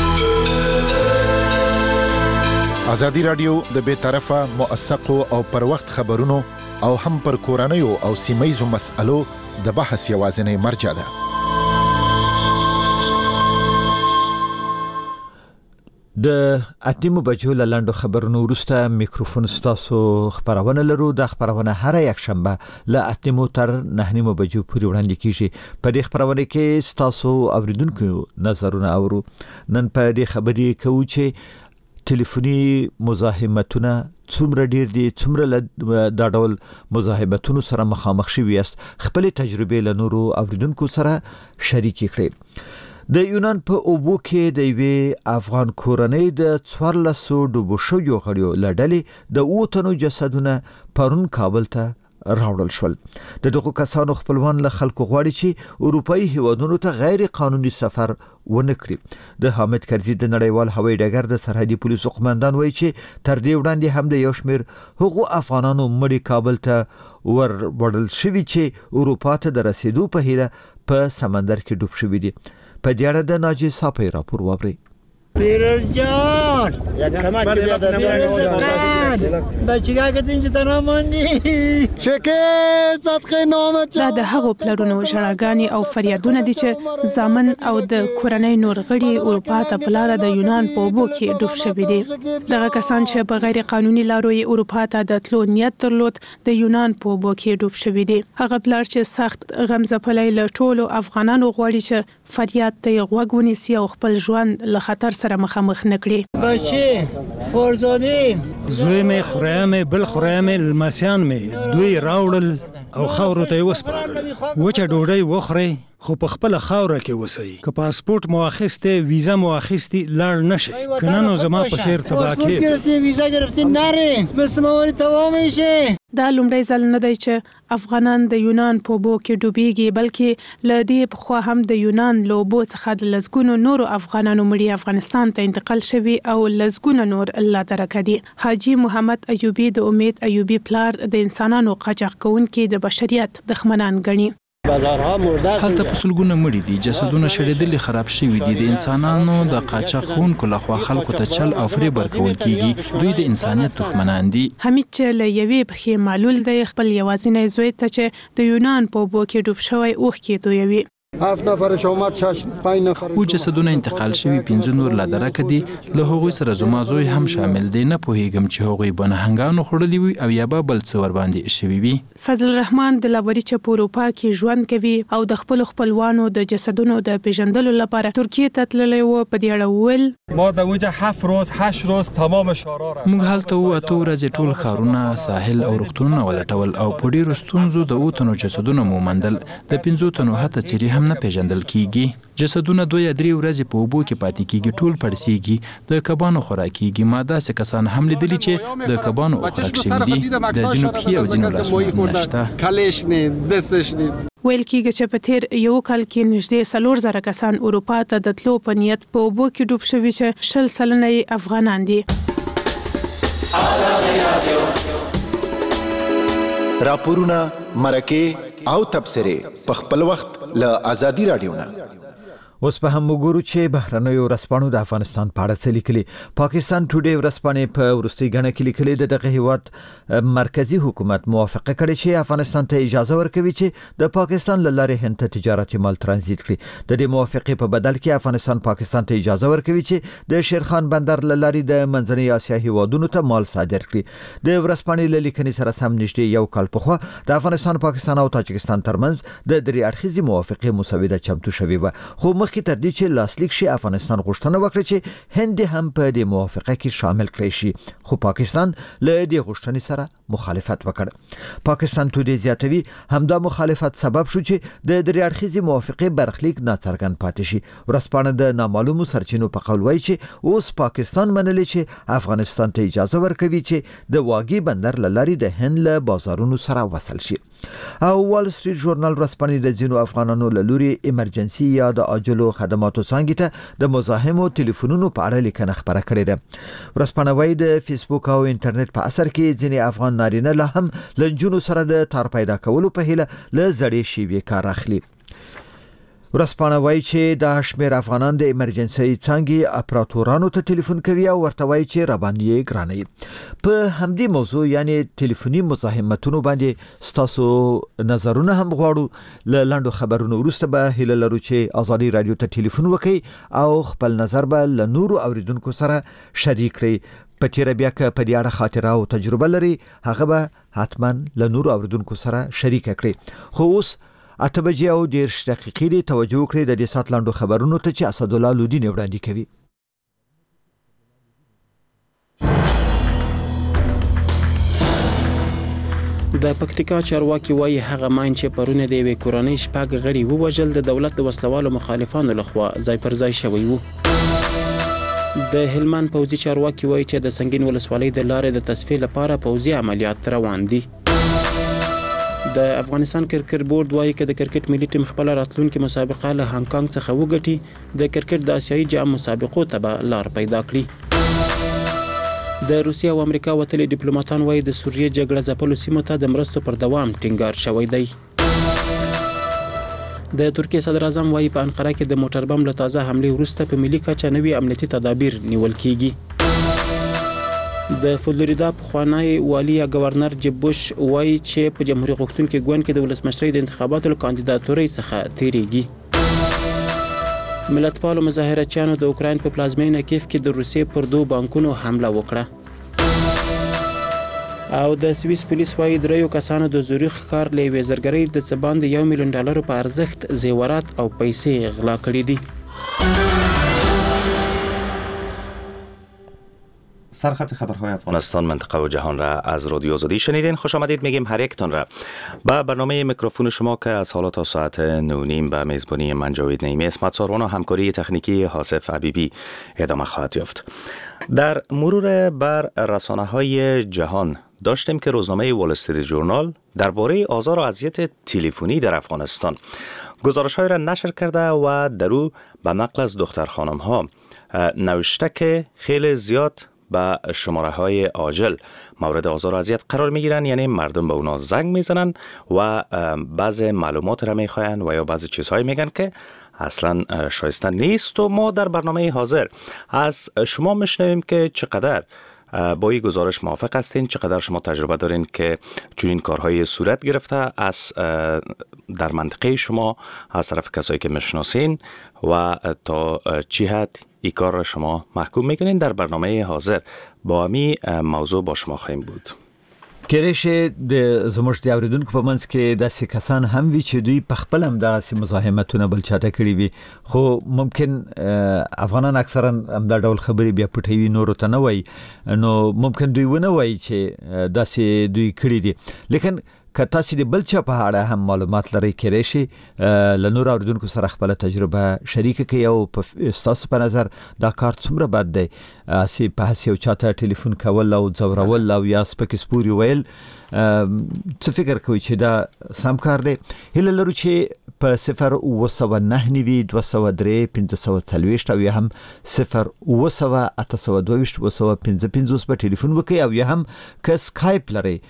ازادي رادیو د بې طرفه موثقو او پر وخت خبرونو او هم پر کورنیو او سیمایزو مسألو د بحث یوازینی مرجع ده. د اتمو بجو لاندو خبرونو وروسته میکروفون ستاسو خبرونه لرو. د خبرونه هر یک شنبه له 8 تر 9 بجو پورې وړاندې کیږي. په دې خبرونه کې ستاسو اوریدونکو نظرونه اورو. نن په دې خبرې کوو چې ټلیفوني مزاحمتونه څومره ډیر دي، څومره دا ډول مزاحمتونو سره مخامخ شوي یاست. خپل تجربې له نورو اوریدونکو سره شریک کړئ. د یونان په اوبو کې د یوې افغان کورنۍ د 14 ډوبو شویو غړیو له ډلې د 8 تنو جسدونه پرون کابل ته راوړل شول. د دغو کسانو خپلوان له خلکو غواړي چې اروپایي هیوادونو ته غیر قانوني سفر ونه کړي. د حامد کرزي د نړیوال هوایي ډګر د سرحدي پولیسو قومندان وایي چې تر دې وړاندې هم د یو شمېر هغو افغانانو مړي کابل ته وړل شوي چې اروپا ته د رسیدو په هیله په سمندر کې ډوب شوي دي. په دې اړه د ناجی صافی راپور واورئ. پیروز جان یک کمک که بیاد بچگاه که دینج تنامانی شکست تدخی نامت دا د هغو پلرونو ژړاګانې او فریادونه دي چې زامن او د کورنۍ نور غړي اروپا ته په لاره د یونان په اوبو کې ډوب شوي دي. دغه کسان چې په غیر قانوني لارو یې اروپا ته د تلو نیت درلود د یونان په اوبو کې ډوب شوي دي. هغه پلار چې سخت غمځپلی له ټولو افغانانو غواړي چې فریاد ته یې غوږ ونیسي او خپل ژوند له خطر سره مخامخ نکړي. بچې فرزانې زوی مې خوریا مې بل خوریا مې لمسیان مې دوی راوړل او خاورو ته یې وسپارل. وچه ډوډۍ وخورئ خو په خپله خاوره کې اوسئ. که پاسپورټ مو اخیستې ویزا مو اخیستې لاړ نشئ، که نه نو زما په څېر تباه کېږئ. ویزا ګرفتې نرې بس مورې تمامې شي. دا لومړی ځل نه دی چې افغانان د یونان په اوبو کې ډوبېږي، بلکې له دې پخوا هم د یونان له اوبو څخه د لسګونو نورو افغانانو مړي افغانستان ته انتقال شوي او لسګونه نور لا درکه دي. حاجي محمد ایوبي د امید ایوبي پلار د انسانانو قاچاق کوونکي د بشریت دښمنان ګڼي. هلته په سلګونه مړي دي، جسدونه شړېدلي خراب شوي دي. د انسانانو د قاچاق کوونکو لخوا خلکو ته چل او فریب ورکول کیږي. دوی د انسانیت دښمنان دي. حمید چې له یوې پښې معلول دی خپل یوازینی زوی ته چې د یونان په اوبو کې ډوب شوی اوښکې تویوي. 7 نفر شومات 5 نفر او جسدونه انتقال شوي، 15 نور لا درکه دي. له هغوی سره زما زوی هم شامل دی. نه پوهیږم چې هغوی به نهنګانو خوړلي وي او یا به بل څه ور باندې شوي وي. فضل الرحمن د لاوري چې په اروپا کې ژوند کوي او د خپل خپلوانو د جسدونو د پیژندلو لپاره ترکیه ته تللی و، په دې اړه وویل ما د وجه 7 روز 8 روز تمام شارا را موږ هلته وو 8 ورځې ټول ښارونه، ساحل او روغتونونه ولټول او په ډیرو ستونزو د 8 تنو جسدونه مو موندل. د 15 تنو هته چیرې هم نه پیژندل کیږي. جسدونه 2 یا 3 ورځې په اوبو کې پاتې کیږي، ټول پړسیږي، د کبانو خوراکيږي. ما داسې کسان هم لیدلي چې د کبانو خوراک شوي دي. د ځینو پښې او ځینو لاسونه نشته. کلیش نیست، دستش نیست. ویل کیږي چې په تیر یو کال کې نږدې 4,000 کسان اروپا ته د تلو په نیت په اوبو کې ډوب شوي چې 60 سلنه یې افغانان دي. راپورونه، مرکې او تبصرې په خپل وخت له ازادي رادیو نه. اوس په هم وګورو چې بهرنیو ورځپاڼو د افغانستان په اړه څه لیکلي. پاکستان ټوډے ورځپاڼې په وروستۍ غڼه کې لیکلي د دغه هیواد مرکزی حکومت موافقه کړې چې افغانستان ته اجازه ورکوي چې د پاکستان له لارې هند ته تجارتي مال ترانزیت کړي. د دې موافقې په بدل کې افغانستان پاکستان ته اجازه ورکوي چې د شیرخان بندر له لارې د منځنۍ اسیا هیوادونو ته مال صادر کړي. د ورځپاڼې له لیکنې سره سم نږدې یو کال پخوا د افغانستان، پاکستان او تاجکستان ترمنځ د درې اړخیزې موافقې مسوده چمتو شوې و، خو مخکې تر دې چې لاسلیک شي افغانستان غوښتنه وکړه چې هند هم په دې موافقه کې شامل کړي شي، خو پاکستان له دې غوښتنې سره مخالفت وکړ. پاکستان تو دې زیاتوي همدا مخالفت سبب شو چې د درې اړخیزې موافقې برخلیک ناڅرګند پاتې شي. ورځپاڼه د نامعلومو سرچینو په قول وایي چې اوس پاکستان منلي چې افغانستان ته اجازه ورکوي چې د واګي بندر له لارې د هند له بازارونو سره وصل شي. او وال سټریټ ژورنال ورځپاڼې د ځینو افغانانو له لوري ایمرجنسي یا د عاجلو خدماتو څانګې ته د مزاحمو ټلیفونونو په اړه لیکنه خپره کړې ده. ورځپاڼه وايي د فیسبوک او انټرنیټ په اثر کې ځینې افغان نارینه لا هم له نجونو سره د تار پیدا کولو په هیله له زړې شیوې کار اخلي. ورځپاڼه وايي چې د شمیر افغانان د ایمرجنسي څنګه اپراتورانو ته ټلیفون کوي او ورته وايي چې راباندې ګراني. په همدې موضوع یعنی ټلیفوني مزاحمتونو باندې ستاسو نظرونه هم غواړو. له لاندو خبرونو وروسته به هیله لرو چې ازادي رادیو ته ټلیفون وکړي او خپل نظر به له نورو اوریدونکو سره شریک کړئ. په تیر بیا که په دې اړه خاطره او تجربه لري هغه به حتما له نورو اوریدونکو سره شریک کړئ. خو اوس 8 بجې او 10 دقیقې دی. توجه وکړئ د دې سات لاندو خبرونو ته چې اسد الله لودین وړاندې کوي. د پکتیکا چارواکي وایي هغه ماین چې پرونه د یوې کورنۍ شپږ غړي ووژل د دولت د وسلوالو مخالفانو لخوا ځای پر ځای شوی وو. د هلمند پوځي چارواکي وایي چې د سنگین ولسوالۍ د لارې د تصفیې لپاره پوځي عملیات روان دي. د افغانستان کرکټ بورډ وایي چې د کرکټ ملي ټیم خپل راتلونکي مسابقه له هانګ کانګ څخه وګټي د کرکټ د آسیایي جام مسابقو ته به لار پیدا کړي. د روسیې او امریکا وتلي ډیپلوماټان وایي د سوریې جګړه ځپلو سیمو ته د مرستو پر دوام ټینګار شوی دی. د ترکیې صدر اعظم وایي په انقره کې د موټر بم له تازه حملې وروسته په ملي کچه نوي امنیتي تدابیر نیول کیږي. د فلوریدا پخوانی والی یا گورنر جب بوش وایي چې په جمهوریت غوښتونکي ګوند کې د ولسمشرۍ د انتخاباتو له کاندیداتورۍ څخه تیریږي. ملتپالو مظاهرچیانو د اوکراین په پلازمینه کیف کې د روسیې پر 2 بانکونو حمله وکړه. او د سویس پولیس وایي 3 کسانو د زوریخ ښار له یوې زرګرۍ د څه باندې $1 میلیون په ارزښت زیورات او پیسې غلا کړي دي. سرخط خبرهای افغانستان منطقه و جهان را از رادیو آزادی شنیدین. خوش آمدید میگیم هر یکتان را با برنامه میکروفون شما که از حالا تا ساعت 9:30 به میزبانی من جاوید نعیمی، اسمت ساروان و همکاری تکنیکی حاسف حبیبی ادامه خواهد یافت. در مرور بر رسانه‌های جهان داشتیم که روزنامه وال استریت ژورنال درباره آزار و اذیت تلفنی در افغانستان گزارش‌های را نشر کرده و در او به نقل از دختر خانم‌ها نوشته که خیلی زیاد به شماره های عاجل مورد آزار و اذیت قرار میگیرن، یعنی مردم به اونا زنگ میزنن و بعضی معلومات را میخواین و یا بعضی چیزهای میگن که اصلا شایسته نیست. و ما در برنامه حاضر از شما میشنویم که چقدر با این گزارش موافق هستین، چقدر شما تجربه دارین که چنین کارهای صورت گرفته از در منطقه شما از طرف کسایی که میشناسین و تا چی حد این کار را شما محکوم میکنین. در برنامه حاضر با همی موضوع با شما خواهیم بود. کېدای د زموږ د اوریدونکو په منځ کې داسې کسان هم وي چې دوی په خپل هم داسې مزاحمتونه بل چاته کړي وي، خو ممکن افغانان اکثرا هم دا ډول خبرې بیا پټوي، نورو ته نه وایي، نو ممکن دوی ونه وایي چې داسې دوی کړي دي. لیکن که تاسو د بل چا په اړه هم معلومات لرئ کېدای شي له نورو اوریدونکو سره خپله تجربه شریکه کړئ او ستاسو په نظر دا کار څومره بد دی، هسې په هسې یو چاته ټلیفون کول او ځورول او یا سپکې سپورې ویل څه فکر کوئ چې دا سم کار دی؟ هیله لرو چې په 0992 203 1540 او یا هم 0800 822 په ټلیفون وکړئ او یا هم که سکایپ لرئ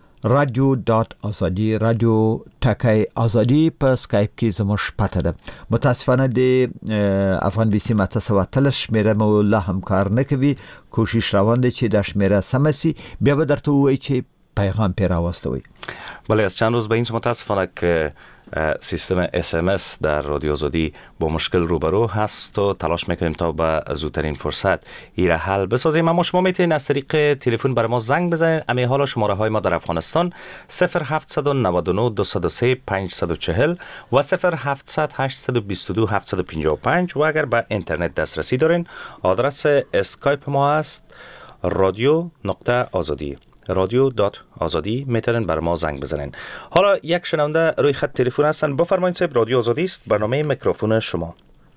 radio.azadi radio ټکای ازادي په سکایپ کې زموږ پته ده. متاسفانه د افغان بي سي ماته سواتل شمیره مو لا هم کار نه کوي. کوشش روان دی چې د شمیره سم شي، بیا به درته وایي چې پیغام پیرا واستوي. بله از چند روز به این متاسفانه که سیستم SMS در رادیو آزادی با مشکل روبرو هست و تلاش میکنیم تا به زودترین فرصت این را حل بسازیم. اما شما میتونید از طریق تلفن برای ما زنگ بزنید. امی حالا شماره های ما در افغانستان 0799 203 540 و 0700 822 755 و اگر به اینترنت دسترسی دارین آدرس اسکایپ ما است radio.azadi radio.azadi میتونن بر ما زنگ بزنین. حالا یک شنونده روی خط تلفن هستن. بفرمایید صاحب، رادیو آزادی است، برنامه میکروفون شما.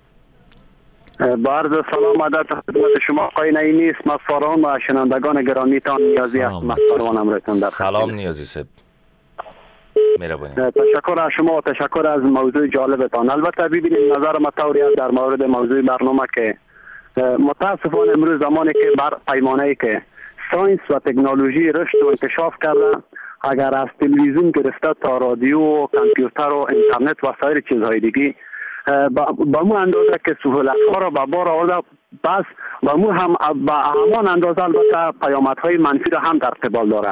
با عرض سلام ادب خدمت شما آقای نعیمی، اسمت فاران و شنوندگان گرامیتان نیازی هستم. سلام نیازی صاحب، مهربانی. تشکر از شما و تشکر از موضوع جالبتان. البته ببینید نظر ما طوری است در مورد موضوع برنامه که متاسفانه امروز زمانی که بر پیمانه‌ای که ساینس و تکنولوژی رشد و انکشاف کرده، اگر از تلویزیون گرفته تا رادیو و کامپیوتر و اینترنت و سایر چیزهای دیگه با مو اندازه که سهولت‌ها را به بار آورده، بس با مو هم با همان اندازه البته پیامدهای منفی را هم در قبال دارد.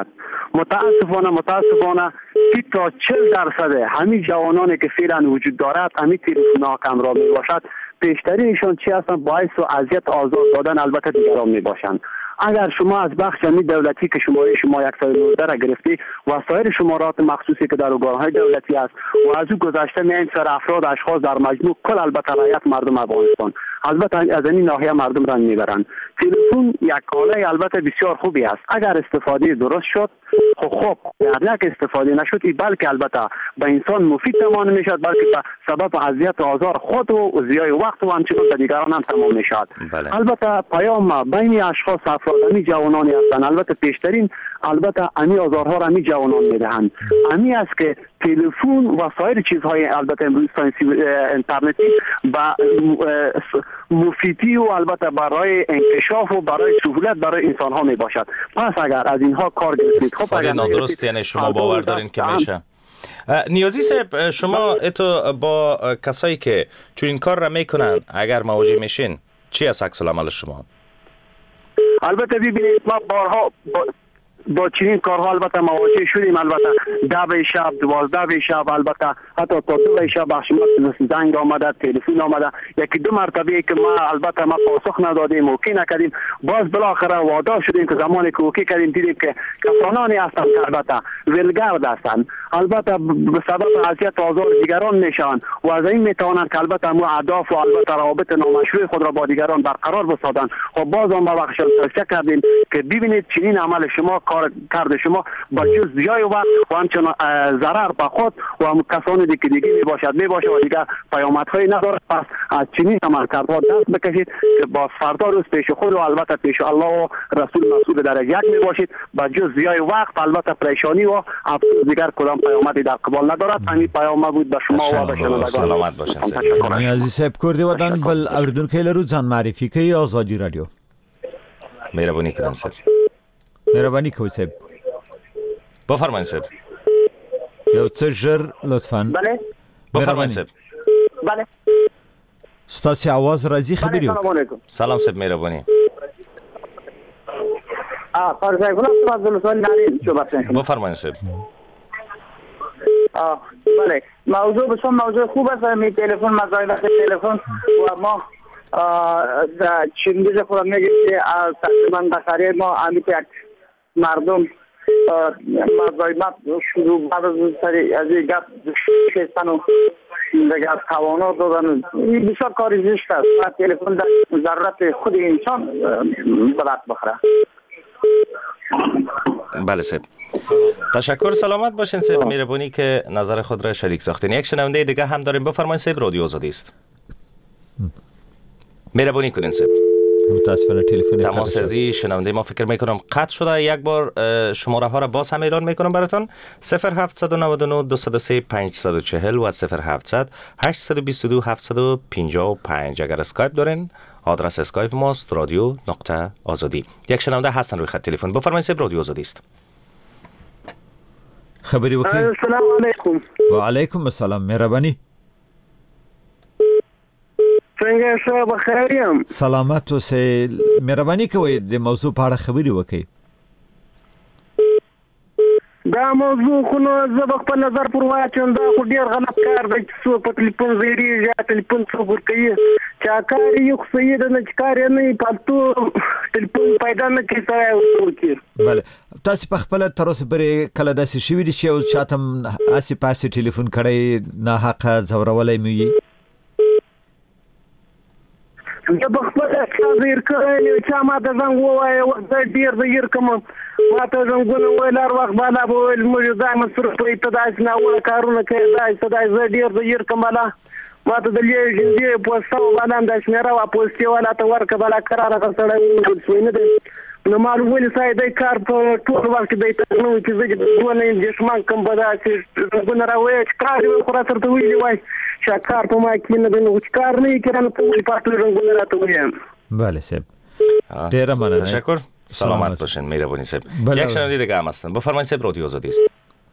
متاسفانه 30 تا 40% همین جوانانی که فعلا وجود دارد همین تلفن‌ها کم را می باشد، بیشترینشان چی هستن؟ باعث و اذیت آزار دادن البته دیگران می باشند. اگر شما از بخش همین دولتی که شما 119 را گرفتی و سایر شمارات مخصوصی که در ارگان‌های دولتی است و از او گذشته میایم سر افراد اشخاص در مجموع کل البته رعایت مردم افغانستان البته از این ناحیه مردم رنج میبرند. تلفن یک آله البته بسیار خوبی است اگر استفاده درست شد. خب اگر یک استفاده نشد بلکه البته به انسان مفید تمام میشد، بلکه به سبب اذیت و آزار خود و ضیاع وقت و همچنین به دیگران هم تمام میشد. البته پیام بین اشخاص افراد همی جوانانی هستند، البته پیشترین البته همی آزارها را همی جوانان میدهند. همی است که تلفن و سایر چیزهای البته امروز ساینسی اینترنتی با مفیدی و البته برای انکشاف و برای سهولت برای انسان ها می باشد. پس اگر از اینها کار گرفتید خب اگر نادرست یعنی شما باور دارین که میشه. نیازی صاحب، شما اتو با کسایی که چون این کار را میکنن اگر مواجه میشین چی از عکس العمل شما؟ البته ببینید ما بارها با چنین کارها البته مواجه شدیم. البته 10 شب 12 شب البته حتی تا 2 شب بخشمات زنگ آمده، تلفن آمده، یکی دو مرتبه که ما البته ما پاسخ ندادیم، اوکی نکردیم. باز بالاخره وعده شدیم که زمانی که اوکی کردیم دیدیم که کسانانی هستند که البته ولگرد هستند، البته به سبب اذیت و آزار دیگران میشوند و از این میتوانند که البته مو اهداف و البته روابط نامشروع خود را با دیگران برقرار بسازند. و باز هم با بخشش توصیه کردیم که ببینید چنین عمل شما کار شما با جز ضیاع وقت و همچنان ضرر به خود و هم کسانی دیگه می باشد و دیگر پیامدهایی ندارد. پس از چنین عملکردها دست بکشید که با فردا روز پیش خود و البته پیش الله و رسول مسئول درجه یک می باشید. با جز ضیاع وقت البته پریشانی و افسوس دیگر کدام پیامدی در قبال ندارد. همین پیام بود به شما و به شنوندگان. سلامت باشین. نیازی صاحب کوردی ودان بل اوریدونکو لرو ځان معرفي کوي آزادی رادیو. مهربانی کردن صاحب. مهربانی کوي صاحب. بفرمایید صاحب. یو څه ژر لطفاً. بله. بفرمایید صاحب. بله. ستاسو आवाज راځي خبرې وکړئ. سلام صاحب، مهربانی. فرزای ګل تاسو د لسان لري چې باسه. بفرمایید صاحب. بله. موضوع بسیار موضوع خوب است. می تلفن مزایدات تلفن و ما در چندیز خود میگیم که تقریبا بخاری ما امیت مردم مزایدات شروع بعد از سری از این گپ شستن و دیگر توانا دادن بسیار کاری زشت است. و تلفن در ضرورت خود انسان بلد بخوره. بله صاحب، تشکر. سلامت باشین صاحب، مهربانی که نظر خود را شریک ساختین. یک شنونده دیگه هم داریم. بفرمایید صاحب، رادیو آزادی است. مهربانی کنین صاحب. متاسفانه تلفن تماس ازی شنونده ما فکر میکنم قطع شده. یک بار شماره ها را باز هم اعلان میکنم براتون: 0799 203 540 و 0700 822 755. اگر اسکایپ دارین آدرس اسکایپ ماست radio.azadi. یک شنونده هستن روی خط تلفن. بفرمایید صاحب، رادیو آزادی است. خبری وکړئ. السلام علیکم. و علیکم السلام. مهربانی. څنګه شه بخیر یم. سلامت اوسئ. مهرباني کوئ د موضوع په اړه خبرې وکړئ. د دا موضوع خو نو زه به خپل نظر پر واچوم دا خو ډېر غلط کار دی چې څوک په ټلیفون زیریږي یا ټلیفون څوک ورکوي چې کار یې خو صحیح ده نه چې کار یې نه پالتو ټلیفون پیدا نه کوي سړی ورکوي. بله تاسو په خپله تر اوسه پورې کله داسې شوي دي چې یو چاته هسې پاسې ټلیفون کړی ناحقه ځورولی مو وي؟ زه به خپل چا زیر کړی چا ما ته زنګ ووایه زه ډېر زیر کوم ما ته زنګونه وویل هر وخت بالا به ویل موږ دا مصرف کوي ته داسې ناوړه کارونه کوي داسې داسې زه ډېر زیر کوم بالا ما ته د لیږدې پوسته و بالا همدا شمېره وه پوستې والا ته ورکړه بالا کراره سړی شوی نه دی نو معلوم ولې سړی دی کار په ټول وخت کې دی ته نه وي چې زه چې دونه انجسمان کوم به داسې زنګونه راوایه چې کار یې خو را سره ویلي وای چې کار په ما کې نه دی نو چې کار نه یې کړی نو ته ولې پاټل زنګونه راته ویایم. بله صاحب ډېره مننه. تشکر. سلامت باشین مهربانی صاحب. یک شنونده دیگه هم هستن. بفرمایید صاحب رادیو آزادی است.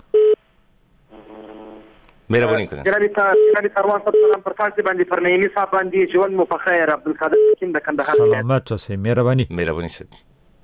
مهربانی کنید. جناب سروان صاحب سلام پر تاسو باندې پر نعیمی صاحب باندې ژوند مو په خیر عبدالقادر حکیم د کندهار. سلامت اوسئ. مهرباني صاحب.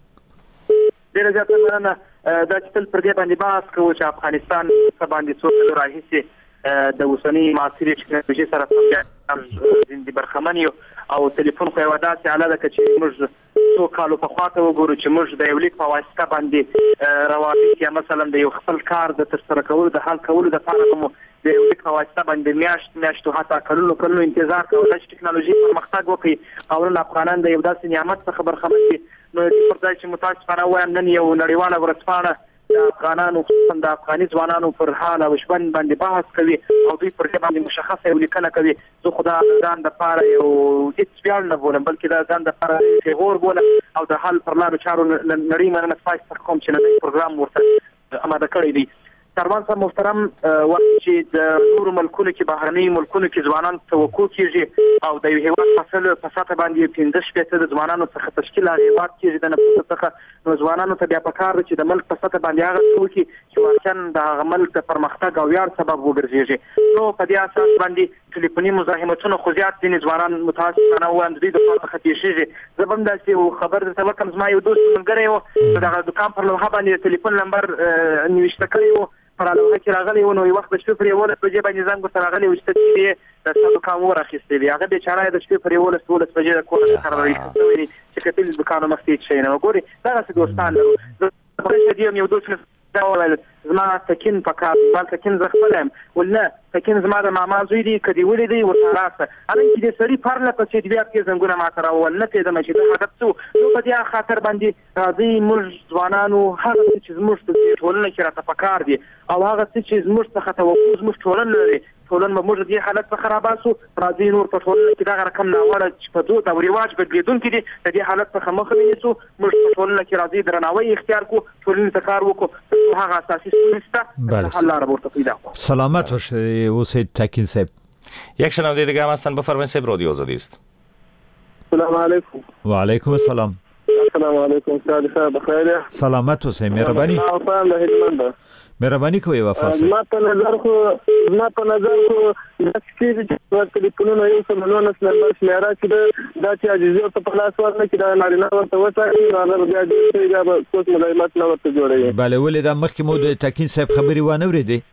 ډېره زیاته مننه دا چې تل پر دې باندې بحث کوو چې افغانستان څه باندې څو کلو راهیسې د اوسنۍ معاصرې ټکنالوژۍ سره سم زندې برخمن یو او ټلیفون خو یوه داسې آله ده که چې موږ څو کالو پخوا ته وګورو چې موږ د یو لیک په واسطه باندې روابط یا مثلا د یو خپل کار د ترسره کولو د حل کولو دپاره به مو د یو لیک په واسطه باندې میاشتو حتی کلونو انتظار کوو چې ټکنالوژي پرمختګ وکړي او نن افغانان د یو داسې نعمت څخه برخمن دي. نو پر ځای چې متاسفانه وایم نن یو نړیواله ورځپاڼه د افغانانو خصوصا د افغاني ځوانانو پر حال او ژوند باندې بحث کوي او دوی پر دې باندې مشخصه یو لیکنه کوي. زه خو دا ځان دپاره یو هېڅ ویاړ نه بولم بلکې دا ځان دپاره پیغور بولم او د حل پر لارو چارو نړۍ مننه ستاسو څخه کوم چې نننی پروګرام ورته اماده کړی دی. سروان صاحب محترم وخت چې د نورو ملکونو کې بهرني ملکونو کې ځوانان توقع کېږي او د یو هېواد په سطح باندې 15 د ځوانانو څخه تشکیل هغه هېواد کېږي د نفوسو څخه نو ځوانانو ته بیا پکار ده چې د ملک په سطح باندې هغه څه وکړي چې واقعا د هغه ملک د پرمختګ او ویاړ سبب وګرځېږي. نو په دې اساس باندې ټلیفوني مزاحمتونه خو زیات ځینې ځوانان متاسفانه وایم د دوی د پاره څخه پېښېږي. زه به هم داسې یو خبر درته وکړم زما یو دوست ملګری و د هغه دوکان پر لوحه باندې د ټلیفون نمبر نوشته کړی و پر لوحه کې راغلی و نو یو وخت د شپې پر 11 بجې باندې زنګ ورته راغلی و چې ته چېرې د ستا دوکان ورخیستی دی. هغه بیچاره یې د شپې پر 11 بجې د کور څخه راویستی شوی دی چې کتلي دوکان مخکې هېڅ شی نه و. ګورې دغسې دوستان لرو. زه یو دوست دا وویل زما تکین په کار بل تکین زه خپل یم ول نه تکین زما د ماما زوی دی که دې ولې دی ورته راسه هلکه چې دې سړي پرله پسې دوه کې زنګونه ماته راوول نه پوهېدم چې دا هدف څه و. نو په دې خاطر باندې راځئ موږ ځوانانو هغه څه چې زموږ په ټولنه کې راته پکار دي او هغه څه چې زموږ څخه توقع زموږ ټولنه لري ټولنه به موږ دې حالت څخه راباسو. راځئ نور په ټولنه کې دغه رقم ناوړه چې په دود او رواج بدلېدونکي دي د دې حالت څخه مخه ونیسو. موږ په ټولنه کې راځئ درناوی اختیار کړو ټولنې ته کار وکړو هغه اساسي ستونزې شته حل لاره ورته پیدا کړو. سلامت باشید اوسید تکین صاحب. یک شنونده دیگه هم هستن. بفرمایید صاحب رادیو آزادی است. سلام علیکم. و علیکم السلام. السلام علیکم صاحب بخیر. سلامت اوسئ. مهرباني. مهرباني کوئ وفا صاحب. ما په نظر خو د چې ټلیفونونه یو څه ملونه نمبر شمیره چې دا چې عاجزي ته په لاس ورنه کې دا نارینه ورته وټاکي هغه بیا دې یا به څوک ملایمت نه ورته جوړوي. بله ولې دا مخکې مو د تکین صاحب خبرې وانه اورېدې؟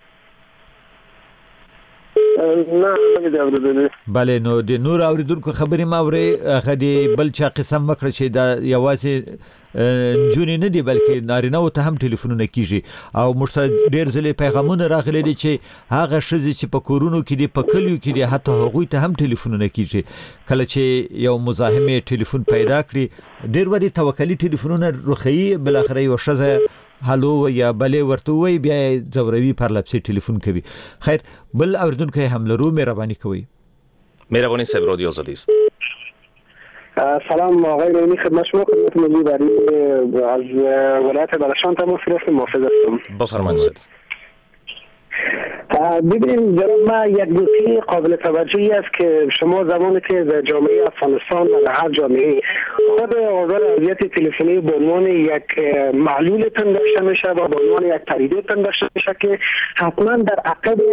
نه نه اورېدلې. بله نو د نور اوریدونکو خبرې ما اورې هغه د بل چا قسم وکړه چې دا یوازې نجونې نه دي بلکې نارینهو ته هم ټلیفونونه کېږي او موږ ته ډېر ځلې پیغامونه راغلي دي چې هغه ښځې چې په کورونو کې دي په کلیو کې دي حتی هغوی ته هم ټلیفونونه کېږي. کله چې یو مزاحم ټلیفون پیدا کړي ډېر وارې توکلي ټلیفونونه روښیي بالاخره یوه ښځه هلو یا بلې ورته ووایي بیا یې ځوروي پرلپسې ټلیفون کوي. خیر بل اوریدونکی هم لرو. مهرباني کوئ. مهربانی صاحب رادیو آزادی است. سلام آقای رومی خدمت شما خدمت ملی بری از ولایت بدخشان تماس گرفتم محافظ هستم. بفرمایید. ببینید جناب ما یک نکته قابل توجهی است که شما زمانی که در جامعه افغانستان و در هر جامعه خود آزار اذیت تلفنی به عنوان یک معلول تن داشته میشه و به عنوان یک پدیده تن داشته میشه که حتما در عقب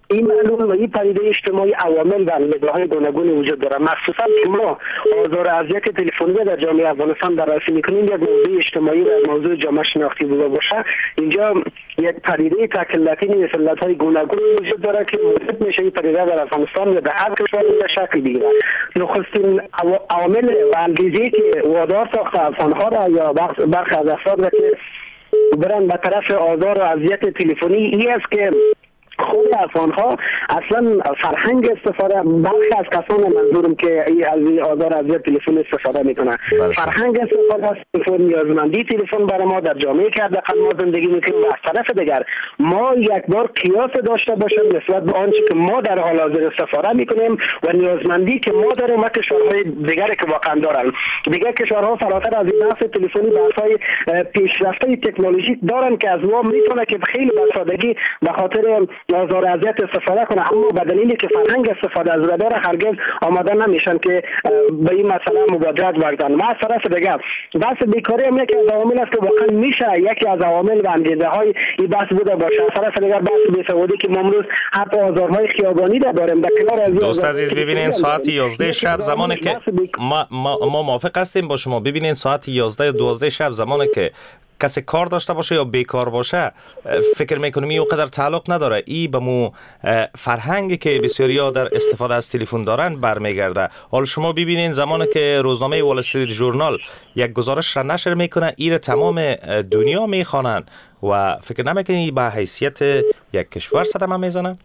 این معلوم و این پدیده اجتماعی عوامل و نگاه‌های گوناگونی وجود داره. مخصوصا که ما آزار و اذیت تلفنی در جامعه افغانستان بررسی می‌کنیم، یک موضوع اجتماعی و موضوع جامعه شناختی بوده باشه. اینجا یک پدیده تکلفی نیست، علت‌های گوناگون وجود داره که موجب میشه این پدیده در افغانستان یا در هر کشور به شکل بگیره. نخستین عوامل و انگیزه‌ای که وادار ساخته افغان‌ها را یا برخی از افراد را که برن به طرف آزار و اذیت تلفنی این است که خود افغان‌ها اصلا فرهنگ استفاده، برخی از کسان منظورم که از آزار از تلفن استفاده میکنه، فرهنگ استفاده از تلفن، نیازمندی تلفن برای ما در جامعه که حداقل ما زندگی میکنیم و از طرف دیگر ما یک بار قیاس داشته باشیم نسبت به آنچه که ما در حال حاضر استفاده میکنیم و نیازمندی که ما داریم و کشورهای دیگر که واقعا دارن. دیگر کشورها فراتر از این بحث تلفنی بحث‌های پیشرفته تکنولوژیک دارن که از ما میتونه که خیلی بسادگی به خاطر آزار اذیت استفاده کنه، اما به دلیلی که فرهنگ استفاده از او داره هرگز آماده نمیشن که به این مسئله مبادرت ورزن. و از طرف دیگر بحث بیکاری هم یکی از عوامل است که واقعا میشه یکی از عوامل و انگیزه های این بحث بوده باشه. از طرف دیگر بحث بیسوادی که ما امروز حتی آزارهای خیابانی داریم. دوست عزیز ببینین ساعت 11 شب زمانی که ما موافق هستیم با شما. ببینین ساعت 11 12 شب زمانی که کسی کار داشته باشه یا بیکار باشه فکر میکنم این اونقدر تعلق نداره. ای به مو فرهنگی که بسیاریا در استفاده از تلفن دارن برمیگرده. حالا شما ببینین زمانی که روزنامه وال استریت ژورنال یک گزارش را نشر میکنه این تمام دنیا میخوانن و فکر نمیکنی به حیثیت یک کشور صدمه میزنه؟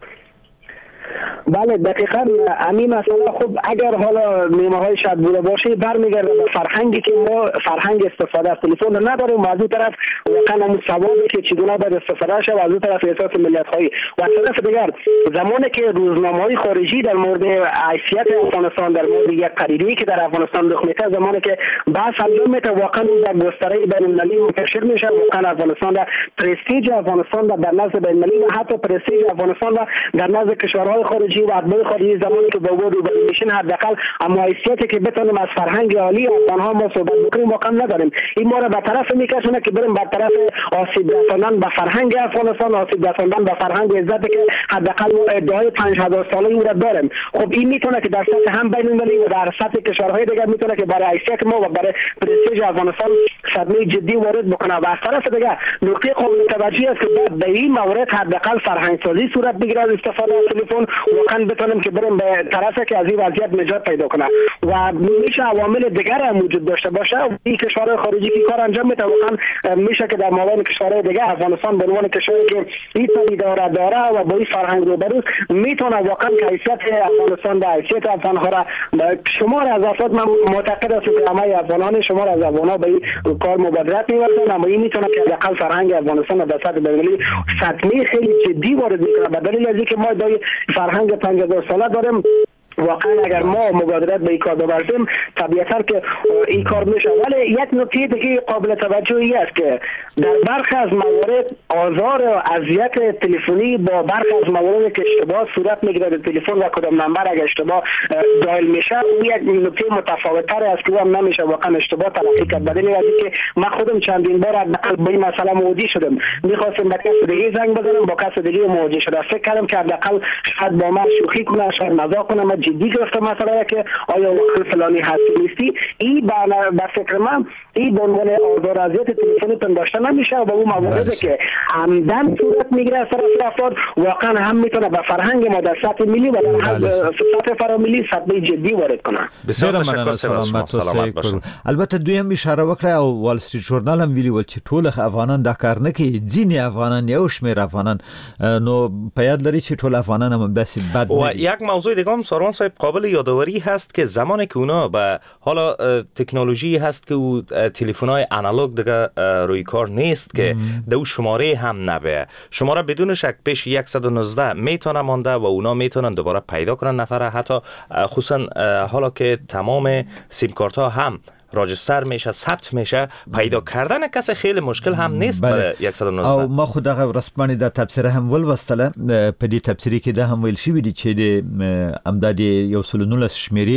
بله دقیقاً همین مسئله. خب اگر حالا نیمه های شب بوده باشه برمیگرده به فرهنگی که ما فرهنگ استفاده از تلفن نداریم و از اون طرف واقعا همون ثوابی که چگونه باید استفاده شه و از اون طرف احساس ملیت هایی و از طرف دیگر زمانی که روزنامه های خارجی در مورد حیثیت افغانستان در مورد یک پدیده‌ای که در افغانستان رخ میده زمانی که بحث انجام میده واقعا در گستره بین المللی منتشر میشه، واقعا افغانستان در پرستیژ افغانستان در نظر بین المللی و حتی پرستیژ افغانستان در نظر کشورهای خارجی و ادبای خارجی زمانی که با وجود میشین حداقل اما حیثیتی که بتونیم از فرهنگ عالی افغان‌ها ما صحبت بکنیم واقعا نداریم. این ما را به طرف میکشونه که بریم به طرف آسیب رساندن به فرهنگ افغانستان، آسیب رساندن به فرهنگ عزت که حداقل ما ادعای 5000 ساله او را داریم. خب این میتونه که در سطح هم بین المللی و در سطح کشورهای دیگر میتونه که برای حیثیت ما و برای پرستیژ افغانستان صدمه جدی وارد بکنه. و از طرف دیگر نکته قابل توجهی است که در این مورد حداقل فرهنگ سازی صورت بگیره از استفاده از تلفن واقعا بتونیم که بریم به طرف که از این وضعیت نجات پیدا کنه و میشه عوامل دیگر هم وجود داشته باشه. این کشورهای خارجی که کار انجام میده واقعا میشه که در مابین کشورهای دیگر افغانستان به عنوان کشوری که این پدیده را داره و با این فرهنگ روبروست میتونه واقعا حیثیت افغانستان در حیثیت افغان‌ها را شمار از افراد من معتقد هستم که همه افغانان شمار از افغان‌ها به این کار مبادرت می‌ورزن، اما این میتونه که حداقل فرهنگ افغانستان در سطح بین‌المللی صدمه خیلی جدی وارد میکنه به دلیل از اینکه ما دای فرهنگ 5000 ساله داریم. واقعا اگر ما مبادرت به این کار بورزیم طبیعتا که این کار میشه. ولی یک نکته دیگه قابل توجهی است که در برخی از موارد آزار و اذیت تلفنی با برخی از موارد که اشتباه صورت میگیره در تلفن و کدام نمبر اگر اشتباه دایل میشه اون یک نکته متفاوت‌تر است که هم نمیشه واقعا اشتباه تلقی کرد. بدون اینکه من خودم چندین بار به این مسئله مواجه شدم، می‌خواستم به کس دیگه زنگ بزنم با کس دیگه مواجه شدم، فکر کردم که حداقل شاید با من شوخی کنه، شاید مزاح کنه، جدی گرفتم مثلا که آیا فلانی هستی نیستی. این به فکر من این به عنوان آزار اذیت تلفنی داشته نمیشه و اون مواردی که عمدن صورت میگیره از طرف افراد واقعا هم میتونه به فرهنگ ما در سطح ملی و در سطح فراملی صدمه جدی وارد کنه. بسیار تشکر. سلامت باشین. البته دویم اشاره وکړه او وال استریت ژورنال هم ویلي چې ټول افغانان دا کار نه کوي، ځینې افغانان یو شمېر افغانان نو په یاد لري چې ټول افغانان هم داسې بد و یک موضوع دیگه هم ساروان صاحب قابل یادآوری هست که زمانی که اونا به حالا تکنولوژی هست که او تلفن‌های آنالوگ دیگه روی کار نیست که دو شماره هم نبه، شماره بدون شک پیش 119 میتونه مانده و اونا میتونن دوباره پیدا کنن نفره، حتی خصوصا حالا که تمام سیم کارت ها هم راجستر میشه، ثبت میشه، پیدا کردن کسی خیلی مشکل هم نیست برای 119. او ما خود هغه ورسپانې د تبصره هم ولوستله په دې تبصرې کې دا هم ویل شوی دی چې د امداد یو 19 شمیرې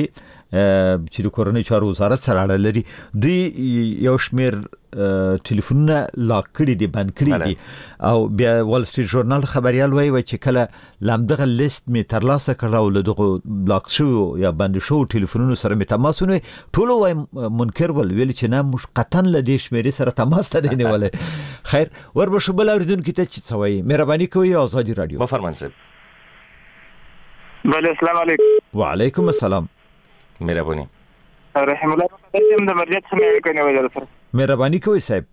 چې د کورنۍ چارو وزارت سره اړه لري دوی یو شمیر ټلیفونونه لاک کړي دي بند کړي دي او بیا وال سټریټ ژورنال خبريال وایي چې کله لامدغه لیست می ترلاسه کړو او دغه بلاک شو یا بند شو ټلیفونونو سره می تماسونه ټول وای منکر ول ویل چې نه مش قطن لدی شمیرې سره تماس ته دی نیولې خیر ور به شو بل اوریدونکو ته چې څوي مهرباني کوي آزادی رادیو بفرمایئ صاحب بله السلام علیکم وعلیکم السلام مهرباني رحم الله تاسو د مرجع څخه مې کنه وایي سره مهرباني کوي صاحب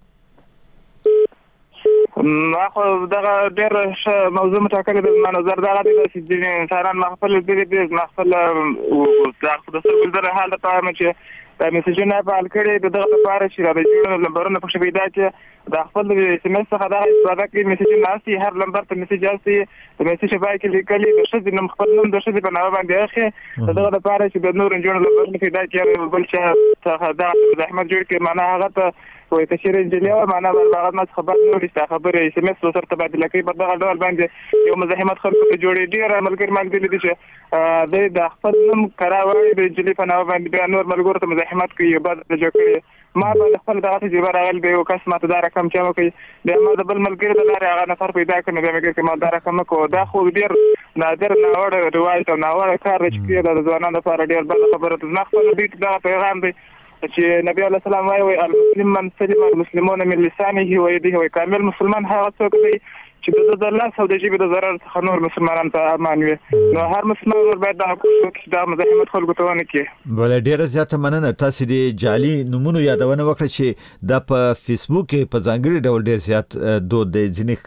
ما خو دغه ډېر موضوع متکلم د نظر دغه چې د انسانان محفل د محفل او د سر ګل حالت په چې د میسجونه په حل کړي دغه لپاره چې راځي نمبرونه په شبيدا چې د خپل اس ام اس څخه دا استفاده کوي میسج ناسي هر نمبر ته میسج اسي د میسج پای کې لیکلي د شې د خپل نوم د شې په نامه باندې اخی دغه لپاره چې د نور انجن نمبرونه پیدا کړي بل چې څخه دا زحمت جوړ کړي معنا هغه ته وای تشریح انجلیه معنا هغه ما خبر نو لسته خبره اس ام اس سره تبادله کوي په دغه ډول باندې یو مزاحمت خلکو ته جوړي ډیر عملګر مالګر دي چې د خپل نوم کراوي د انجلی په نامه باندې بیا نور ملګرو ته مزاحمت کوي بعد د جوړي ما په خپل دغه تجربه راغل به یو کس ماته دا رقم چا کوي د ما د بل ملګری د لارې هغه نفر پیدا کړنه به مګر کما دا رقم کو دا خو ډیر نادر ناوړ روایت او ناوړ کار چې کیږي د ځوانانو لپاره ډیر بل خبره ده نه خپل بیت دا پیغام دی چې نبی الله سلام وايي المسلم من سلم المسلمون من لسانه ويده وكامل مسلمان هغه څوک دی چې د الله سو د جيبه د ضرر څخه نور مسلمانان ته امان وي نو هر مسلمان باید دا کوشش دا مزاحمت خلکو ته ونه کړي بل ډیره زیاته مننه تاسو د جعلي نمونه یادونه وکړه چې د په فیسبوک کې په ځانګړي ډول ډیر زیات دود د ځینې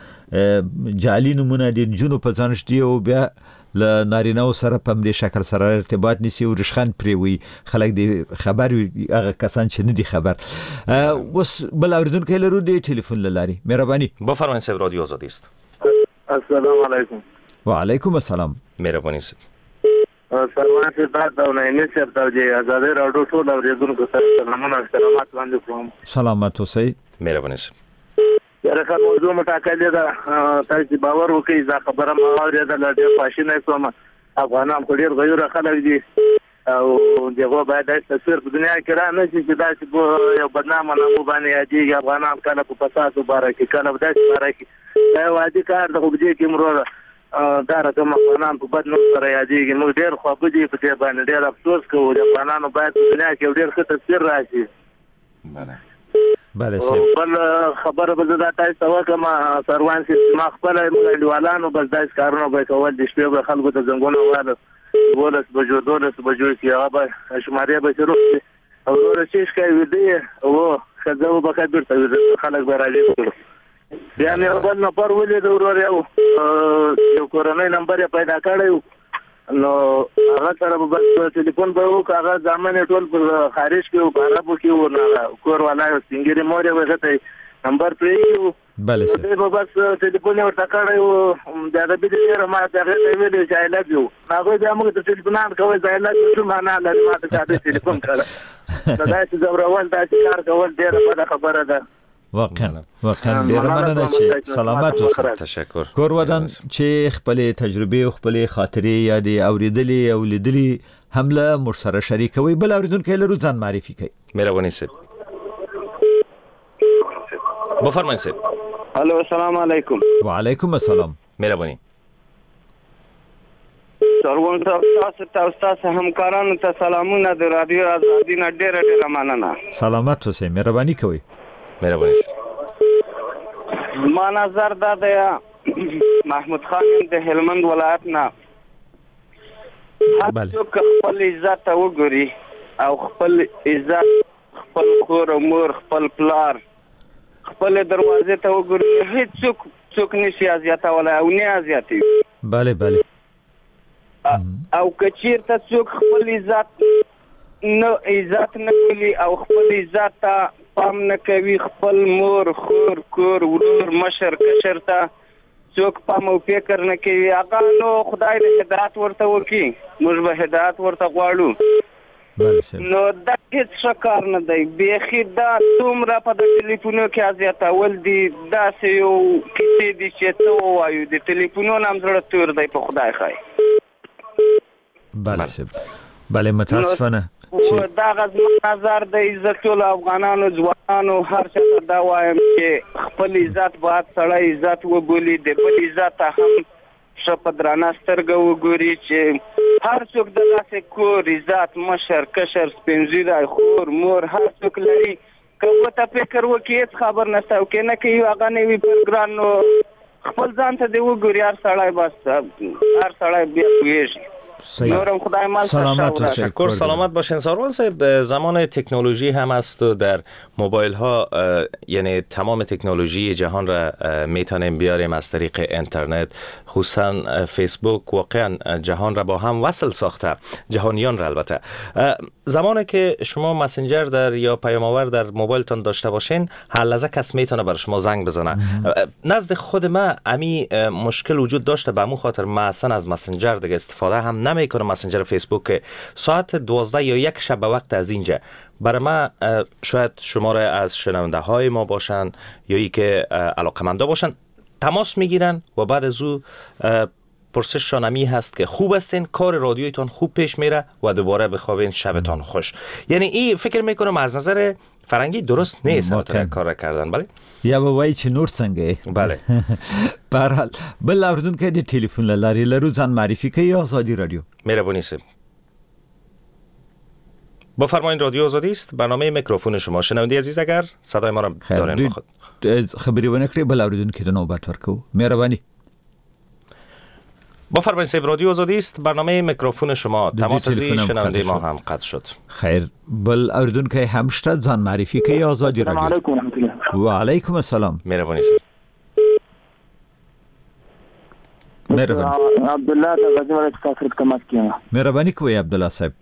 کسان جعلي نمونه د جنونو په ځانشتي او بیا ل نارینه سره په دې شکل سره ارتباط نسی او رشخان پریوي خلک دی خبر هغه کسان چې نه دي خبر وس بل اوریدونکو لرو دی ټلیفون لاري مهرباني بفرمایئ صاحب رادیو آزادی است السلام علیکم وعلیکم السلام مهرباني صاحب سلام صاحب دا نه نشر ته دی آزادی رادیو ټول اوریدونکو سره سلامونه احترامات باندې کوم سلامات اوسئ مهرباني صاحب یاره موضوع متکلم ده تاسو باور وکړئ دا خبره ما اورېده د ډېر فاشینه کوم افغانان خو ډېر غیر خلک دي او دغه باید د تصویر په دنیا کې را نه چې دا چې یو بدنامه نامو باندې یادېږي افغانان کله په فساد مبارک کله په داسې مبارک دا وادي کار د وګړي کې مرور دا رقم افغانان په بد نوم سره یادېږي موږ ډېر خو دي په دې باندې ډېر افسوس کوو د افغانانو باید په دنیا کې ډېر ښه تصویر راشي بله بل خبره به دا تاسو وکم سروان چې ما خپل مليوالانو بس داس کارونه به کول د شپې به خلکو ته زنګونه واله ولس بجو دولس بجو چې هغه شمارې به شروع او نور شي کوي دی او خزو به خبر ته خلک به راځي بیا مې بل نمبر ولې د ورور یو کورنۍ نمبر پیدا کړی نو هغه سره به بس ټلیفون به وکړ هغه ځامن ټول په خارج کې او عربو کې و نه کور والا سنگری مورې وغته نمبر پریو بله سر بس ټلیفون ورته کړو دا د دې ما ته ویل چې I love you هغه بیا موږ ته ټلیفون کوي I love you معنا لري ما ته ټلیفون کړ دا چې زبرول دا چې کار کول ډیره بده خبره ده واقعا ډیر مننه چې سلامات اوسئ تشکر کور ودان چې خپل تجربه او خپل خاطرې یادې اوریدلې او لیدلې حمله مرسره شریکوي بل اوریدونکو لرو ځان معرفي کوي مهرباني صاحب بفرمایئ صاحب الو السلام علیکم وعلیکم السلام مهرباني سروان صاحب تاسو همکارانو ته سلامونه د رادیو آزادی نه ډیره مننه سلامات اوسئ مهرباني کوي مهرباني ما نظر دا دی محمود خان د هلمند ولایت نه هر څوک خپل عزت وګوري او خپل عزت خپل خور او مور خپل پلار خپل دروازه ته وګوري هیڅ څوک نشي اذیتولای او نه اذیتي bale او کچیر ته څوک خپل عزت نه کوي او خپل عزت ته پام نه کوي خپل مور خور کور ورور مشر کشر ته څوک پام او فکر نه کوي هغه نو خدای دې هدایت ورته وکړي موږ به هدایت ورته غواړو نو دا هیڅ شکار نه دی بیخي دا دومره په د ټلیفونو کې ازیاتول دي داسې یو کیسې دي چې څه ووایو د ټلیفونو نام زړه تور دی په خدای خای بله صاحب بله متاسفانه دا غزما نظر د عزت ټول افغانانو ځوانانو هر څه دا وایم چې خپل عزت باید سړی عزت وبولي د بل عزت هم شپ درانه سترګه وګوري چې هر څوک د داسې کور عزت مشر کشر سپینځیری خور مور هر څوک لري که ته فکر وکړي هیڅ خبر نشته او که نه کوي هغه نه وي پروګرام نو خپل ځان ته دی وګوري هر سړی بس هر سړی بیا پوهېږي تشکر سلامت باشین. سروان صاحب زمان تکنولوژی هم است و در موبایل ها یعنی تمام تکنولوژی جهان را میتونیم بیاریم از طریق اینترنت، خصوصا فیسبوک واقعا جهان را با هم وصل ساخته، جهانیان را البته. زمانی که شما مسنجر در یا پیام آور در موبایلتان داشته باشین هر لحظه کس میتونه بر شما زنگ بزنه. نزد خود ما امی مشکل وجود داشته، به مو خاطر ما اصلا از مسنجر دیگه استفاده هم نمیکنم. مسنجر فیسبوک ساعت 12 یا 1 شب به وقت از اینجا برای ما شاید شماره از شنونده های ما باشن یا ای که علاقمندا باشن تماس میگیرن و بعد از او پرسششان امی هست که خوب هستین، کار رادیویتون خوب پیش میره و دوباره بخوابین، شبتان خوش. یعنی این فکر میکنم از نظر فرنگی درست نیست همطور کار کردن. بله یا به وای چې نور څنګه بله بهرحال بل اوردونکو د ټلیفون لاري لرو ځان معرفي کوي آزادی رادیو. مهربانی سه بفرمایید. رادیو آزادی است، برنامه میکروفون شما. شنونده عزیز اگر صدای ما را دارین بخود خبری ونه کړی بل اوردونکو د نوبت ورکو. مهربانی بفرمایید صاحب. رادیو آزادی است، برنامه میکروفون شما. تماس از شنونده ما هم قطع شد. خیر بل اوردونکو هم شته ځان معرفی کوي آزادی رادیو. السلام علیکم ورحمت الله. و علیکم السلام. مهربانی مهربانی. عبدالله د غزنی ولایت څخه تماس کوم. مهربانی کوي عبدالله صاحب.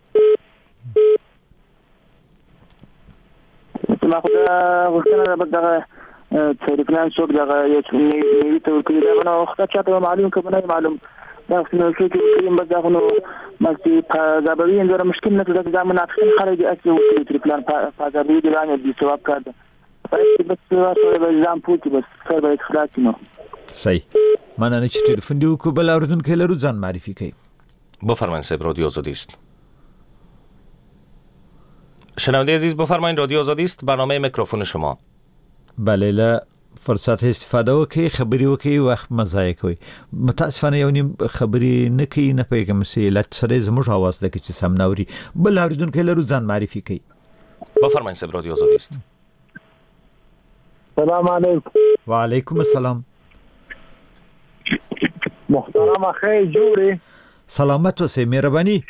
ما خو دا وختونه دغه تلفن څوک دغه یو نیوی ته وکړي دا نو وخت چاته معلوم کبه نه معلوم دا څنګه چې کوم بس دا نو مستي فازابوي اندره مشکل نه ده دا منافقين خارج اصلي وکړي تلفن فازابوي دی باندې د ثواب کار ده بس څه نظام پوتې بس سره به اخلاص نو صحیح. مننه چې ټلیفون دی وکړ. بل اوردونکو لرو ځان معرفي کوي. بفرمایید صاحب. رادیو آزادی است. شنونده عزیز بفرمایید. رادیو آزادی است، برنامه میکروفون شما. بله له فرصت استفاده وکړئ، خبري وکړئ، وخت مضایع کوئ. متاسفانه یو نیم خبري نه کوي، نه پیغام سي لټ سره زموږ आवाज لکه چې سم نوري. بل اوریدونکو لرو ځان معرفي کوي. بفرمایید صاحب. رادیو آزادی است. سلام علیکم. و علیکم السلام. محترم خیر جوړې. سلامت اوسئ. مهرباني.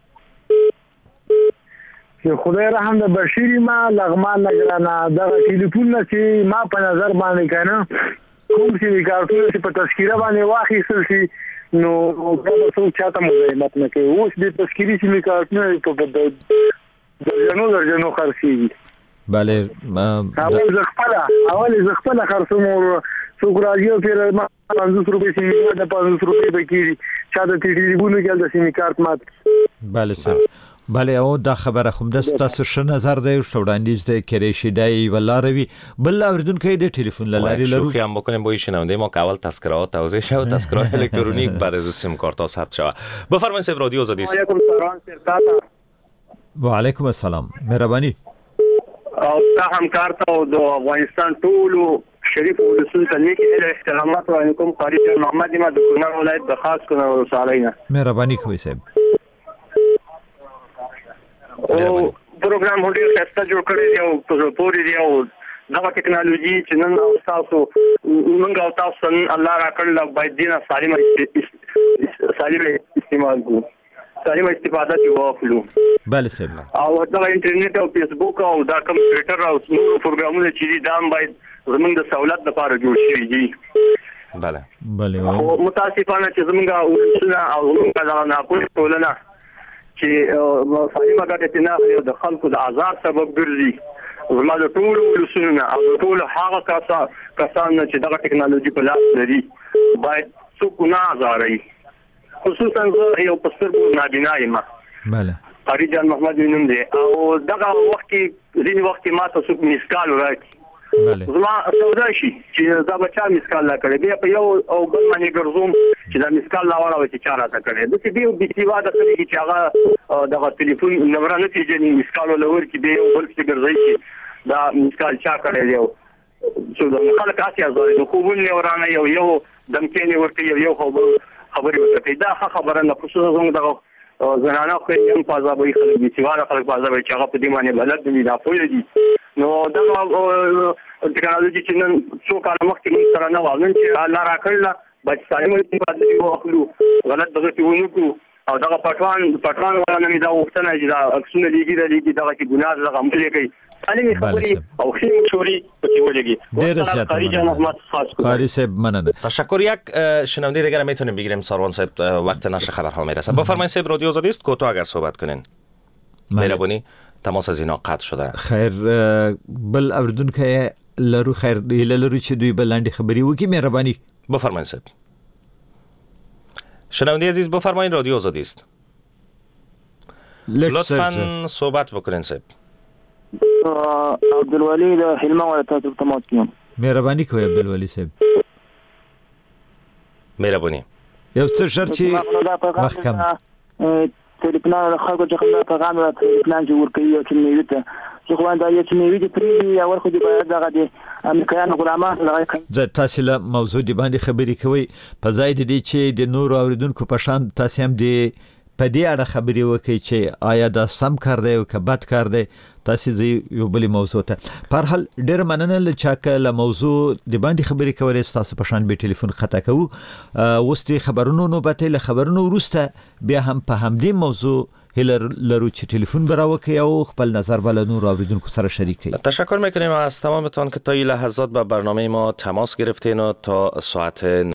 چې خدای رحم د بشیر ما لغمان لګرانه دا ټلیفون نه چې ما په نظر باندې کنه کوم چې کارتونه چې په تذکیره باندې واخیستل شي نو دا څو چاته مزاحمت نه کوي. اوس د تذکیري چې کارتونه په درجنو خرڅيږي. بله اول زغپله خرڅوم څوک راځي پر ما 500 روپۍ سیمې د 500 روپۍ بکیږي چاته ټلیفون کې د سیمې کارت مات. بله سر. بله او دا خبره خو د تاسو ش نظر دی وړاندیز دی کریشي دی ولاروي. بل اوریدونکو د ټلیفون لاري لرو شوخی هم بکنیم با شنونده ما که اول تذکرات توضیح شد، تذکرات الکترونیک بعد از سیم کارت ها ثبت شود. بفرمایید صاحب. رادیو آزادی است. و علیکم السلام. مهربانی. او تا همکار ته د افغانستان ټولو شریف ولسونو ته نیک احترامات وړاندې کوم. قاری محمد ما د کونړ ولایت د خاص کونړ ولسوالۍ نه. مهرباني کوئ صاحب. او پروګرام هډیر خسته جوړ کړی دی او په پوری دی او دا ټکنالوژي چې نن تاسو موږ او تاسو الله را کړل باید دینه سالم استعمال کو، سالم استفاده وکړو. بله صاحب. او دا انټرنیټ او فیسبوک او دا کمپیوټر او نور پروګرامونه چې دا باید زموږ د سہولت لپاره جوړ شي دي. بله بله. او متاسفانه چې زموږ ولسونه او زموږ د ناپوه ټولنه چې سالمه ګټه نه یو د خلکو د آزاد سبب ګرځي. زما د ټول ولسونه او د ټول هغه کسان چې دغه ټکنالوژي په لاس لري باید څوک نه ازاري، خصوصا زه یو پسترګو نابینا یم. بله. قاری جان محمد نوم دی او دغه وخت کې ځینې وخت ما ته څوک مسکال راکړي. بله. زما سودا شي چې دا بچا مسکال لا کړی بیا په یو او بل باندې ګرځوم چې دا مسکال لا وړه چې چاره تا کړي د دې یو بيسیوا د خلک چې هغه دغه ټلیفون نمبر نه پیژني مسکال ولور کې به یو بل څه ګرځي دا مسکال چا کړی دی چې د خلک اسیا زوري نو کوونه ورانه یو دمکینه ورته یو خبرې وکړي دا خبره نه خصوصا زموږ دغه زنانه خو هم پازابوي خلک دي چې واره خلک پازابوي چې هغه په دې باندې بلد دي دا پوهې دي نو دا ټکنالوژي چې نن څو کاله مخکې موږ سره نه و نن چې الله راکړله بچ سالم دې واخلو غلط دغه څه کو او دغه پټوان ولا نه دا وختونه چې دا اکسونه لګي دغه چې ګناه دغه عمل کوي تعلیمي خبرې او خې مشورې پکې ولګي ډېر زیات قاری صاحب مننه. تشکر. یک شنونده دیگر میتونیم بگیریم ساروان صاحب وقت نشر خبرها میرسه. بفرمایید صاحب رادیو آزادی است کوتاه اگر صحبت کنین. مهربانی تماس از اینا قطع شده. خیر بل اوردون که لرو خیر لرو چې دوی بلندی خبری وکي مهربانی. بفرمایید صاحب. شنونده عزیز بفرمایید رادیو آزادی است. لطفاً صحبت بکنین صاحب. عبدالولی د هلمند ولایت تماس کوم. مهرباني کوي عبدالولی صاحب. مهرباني. یو څه شرط چې وخت کم. تلیفون خلکو چې خلک پیغام را تلیفون جوړ کوي او چې میوي ته چې خو دا یو چې میوي دې پری یا ورخو دې باید دغه دې امریکایانو غلامان لغای زه تاسو له موضوع دی باندې خبرې کوي په ځای دې چې د نور اوریدونکو په شان تاسو هم دې په دې اړه خبرې وکړي چې آیا دا سم کار دی او که بد کار دی تاسو یو بل موضوع ته پر حال ډېر مننه لچا له موضوع دی باندې خبرې کولای تاسو په شان به ټلیفون خطا کوو وستي خبرونو نوبته له خبرونو ورسته بیا هم په همدې موضوع لرو چې ټلیفون براوکي او خپل نظر بل نور اوریدونکو سره شریک کړئ. تشکر میکنیم از تمامتان که تا این لحظات به برنامه ما تماس گرفتین و تا ساعت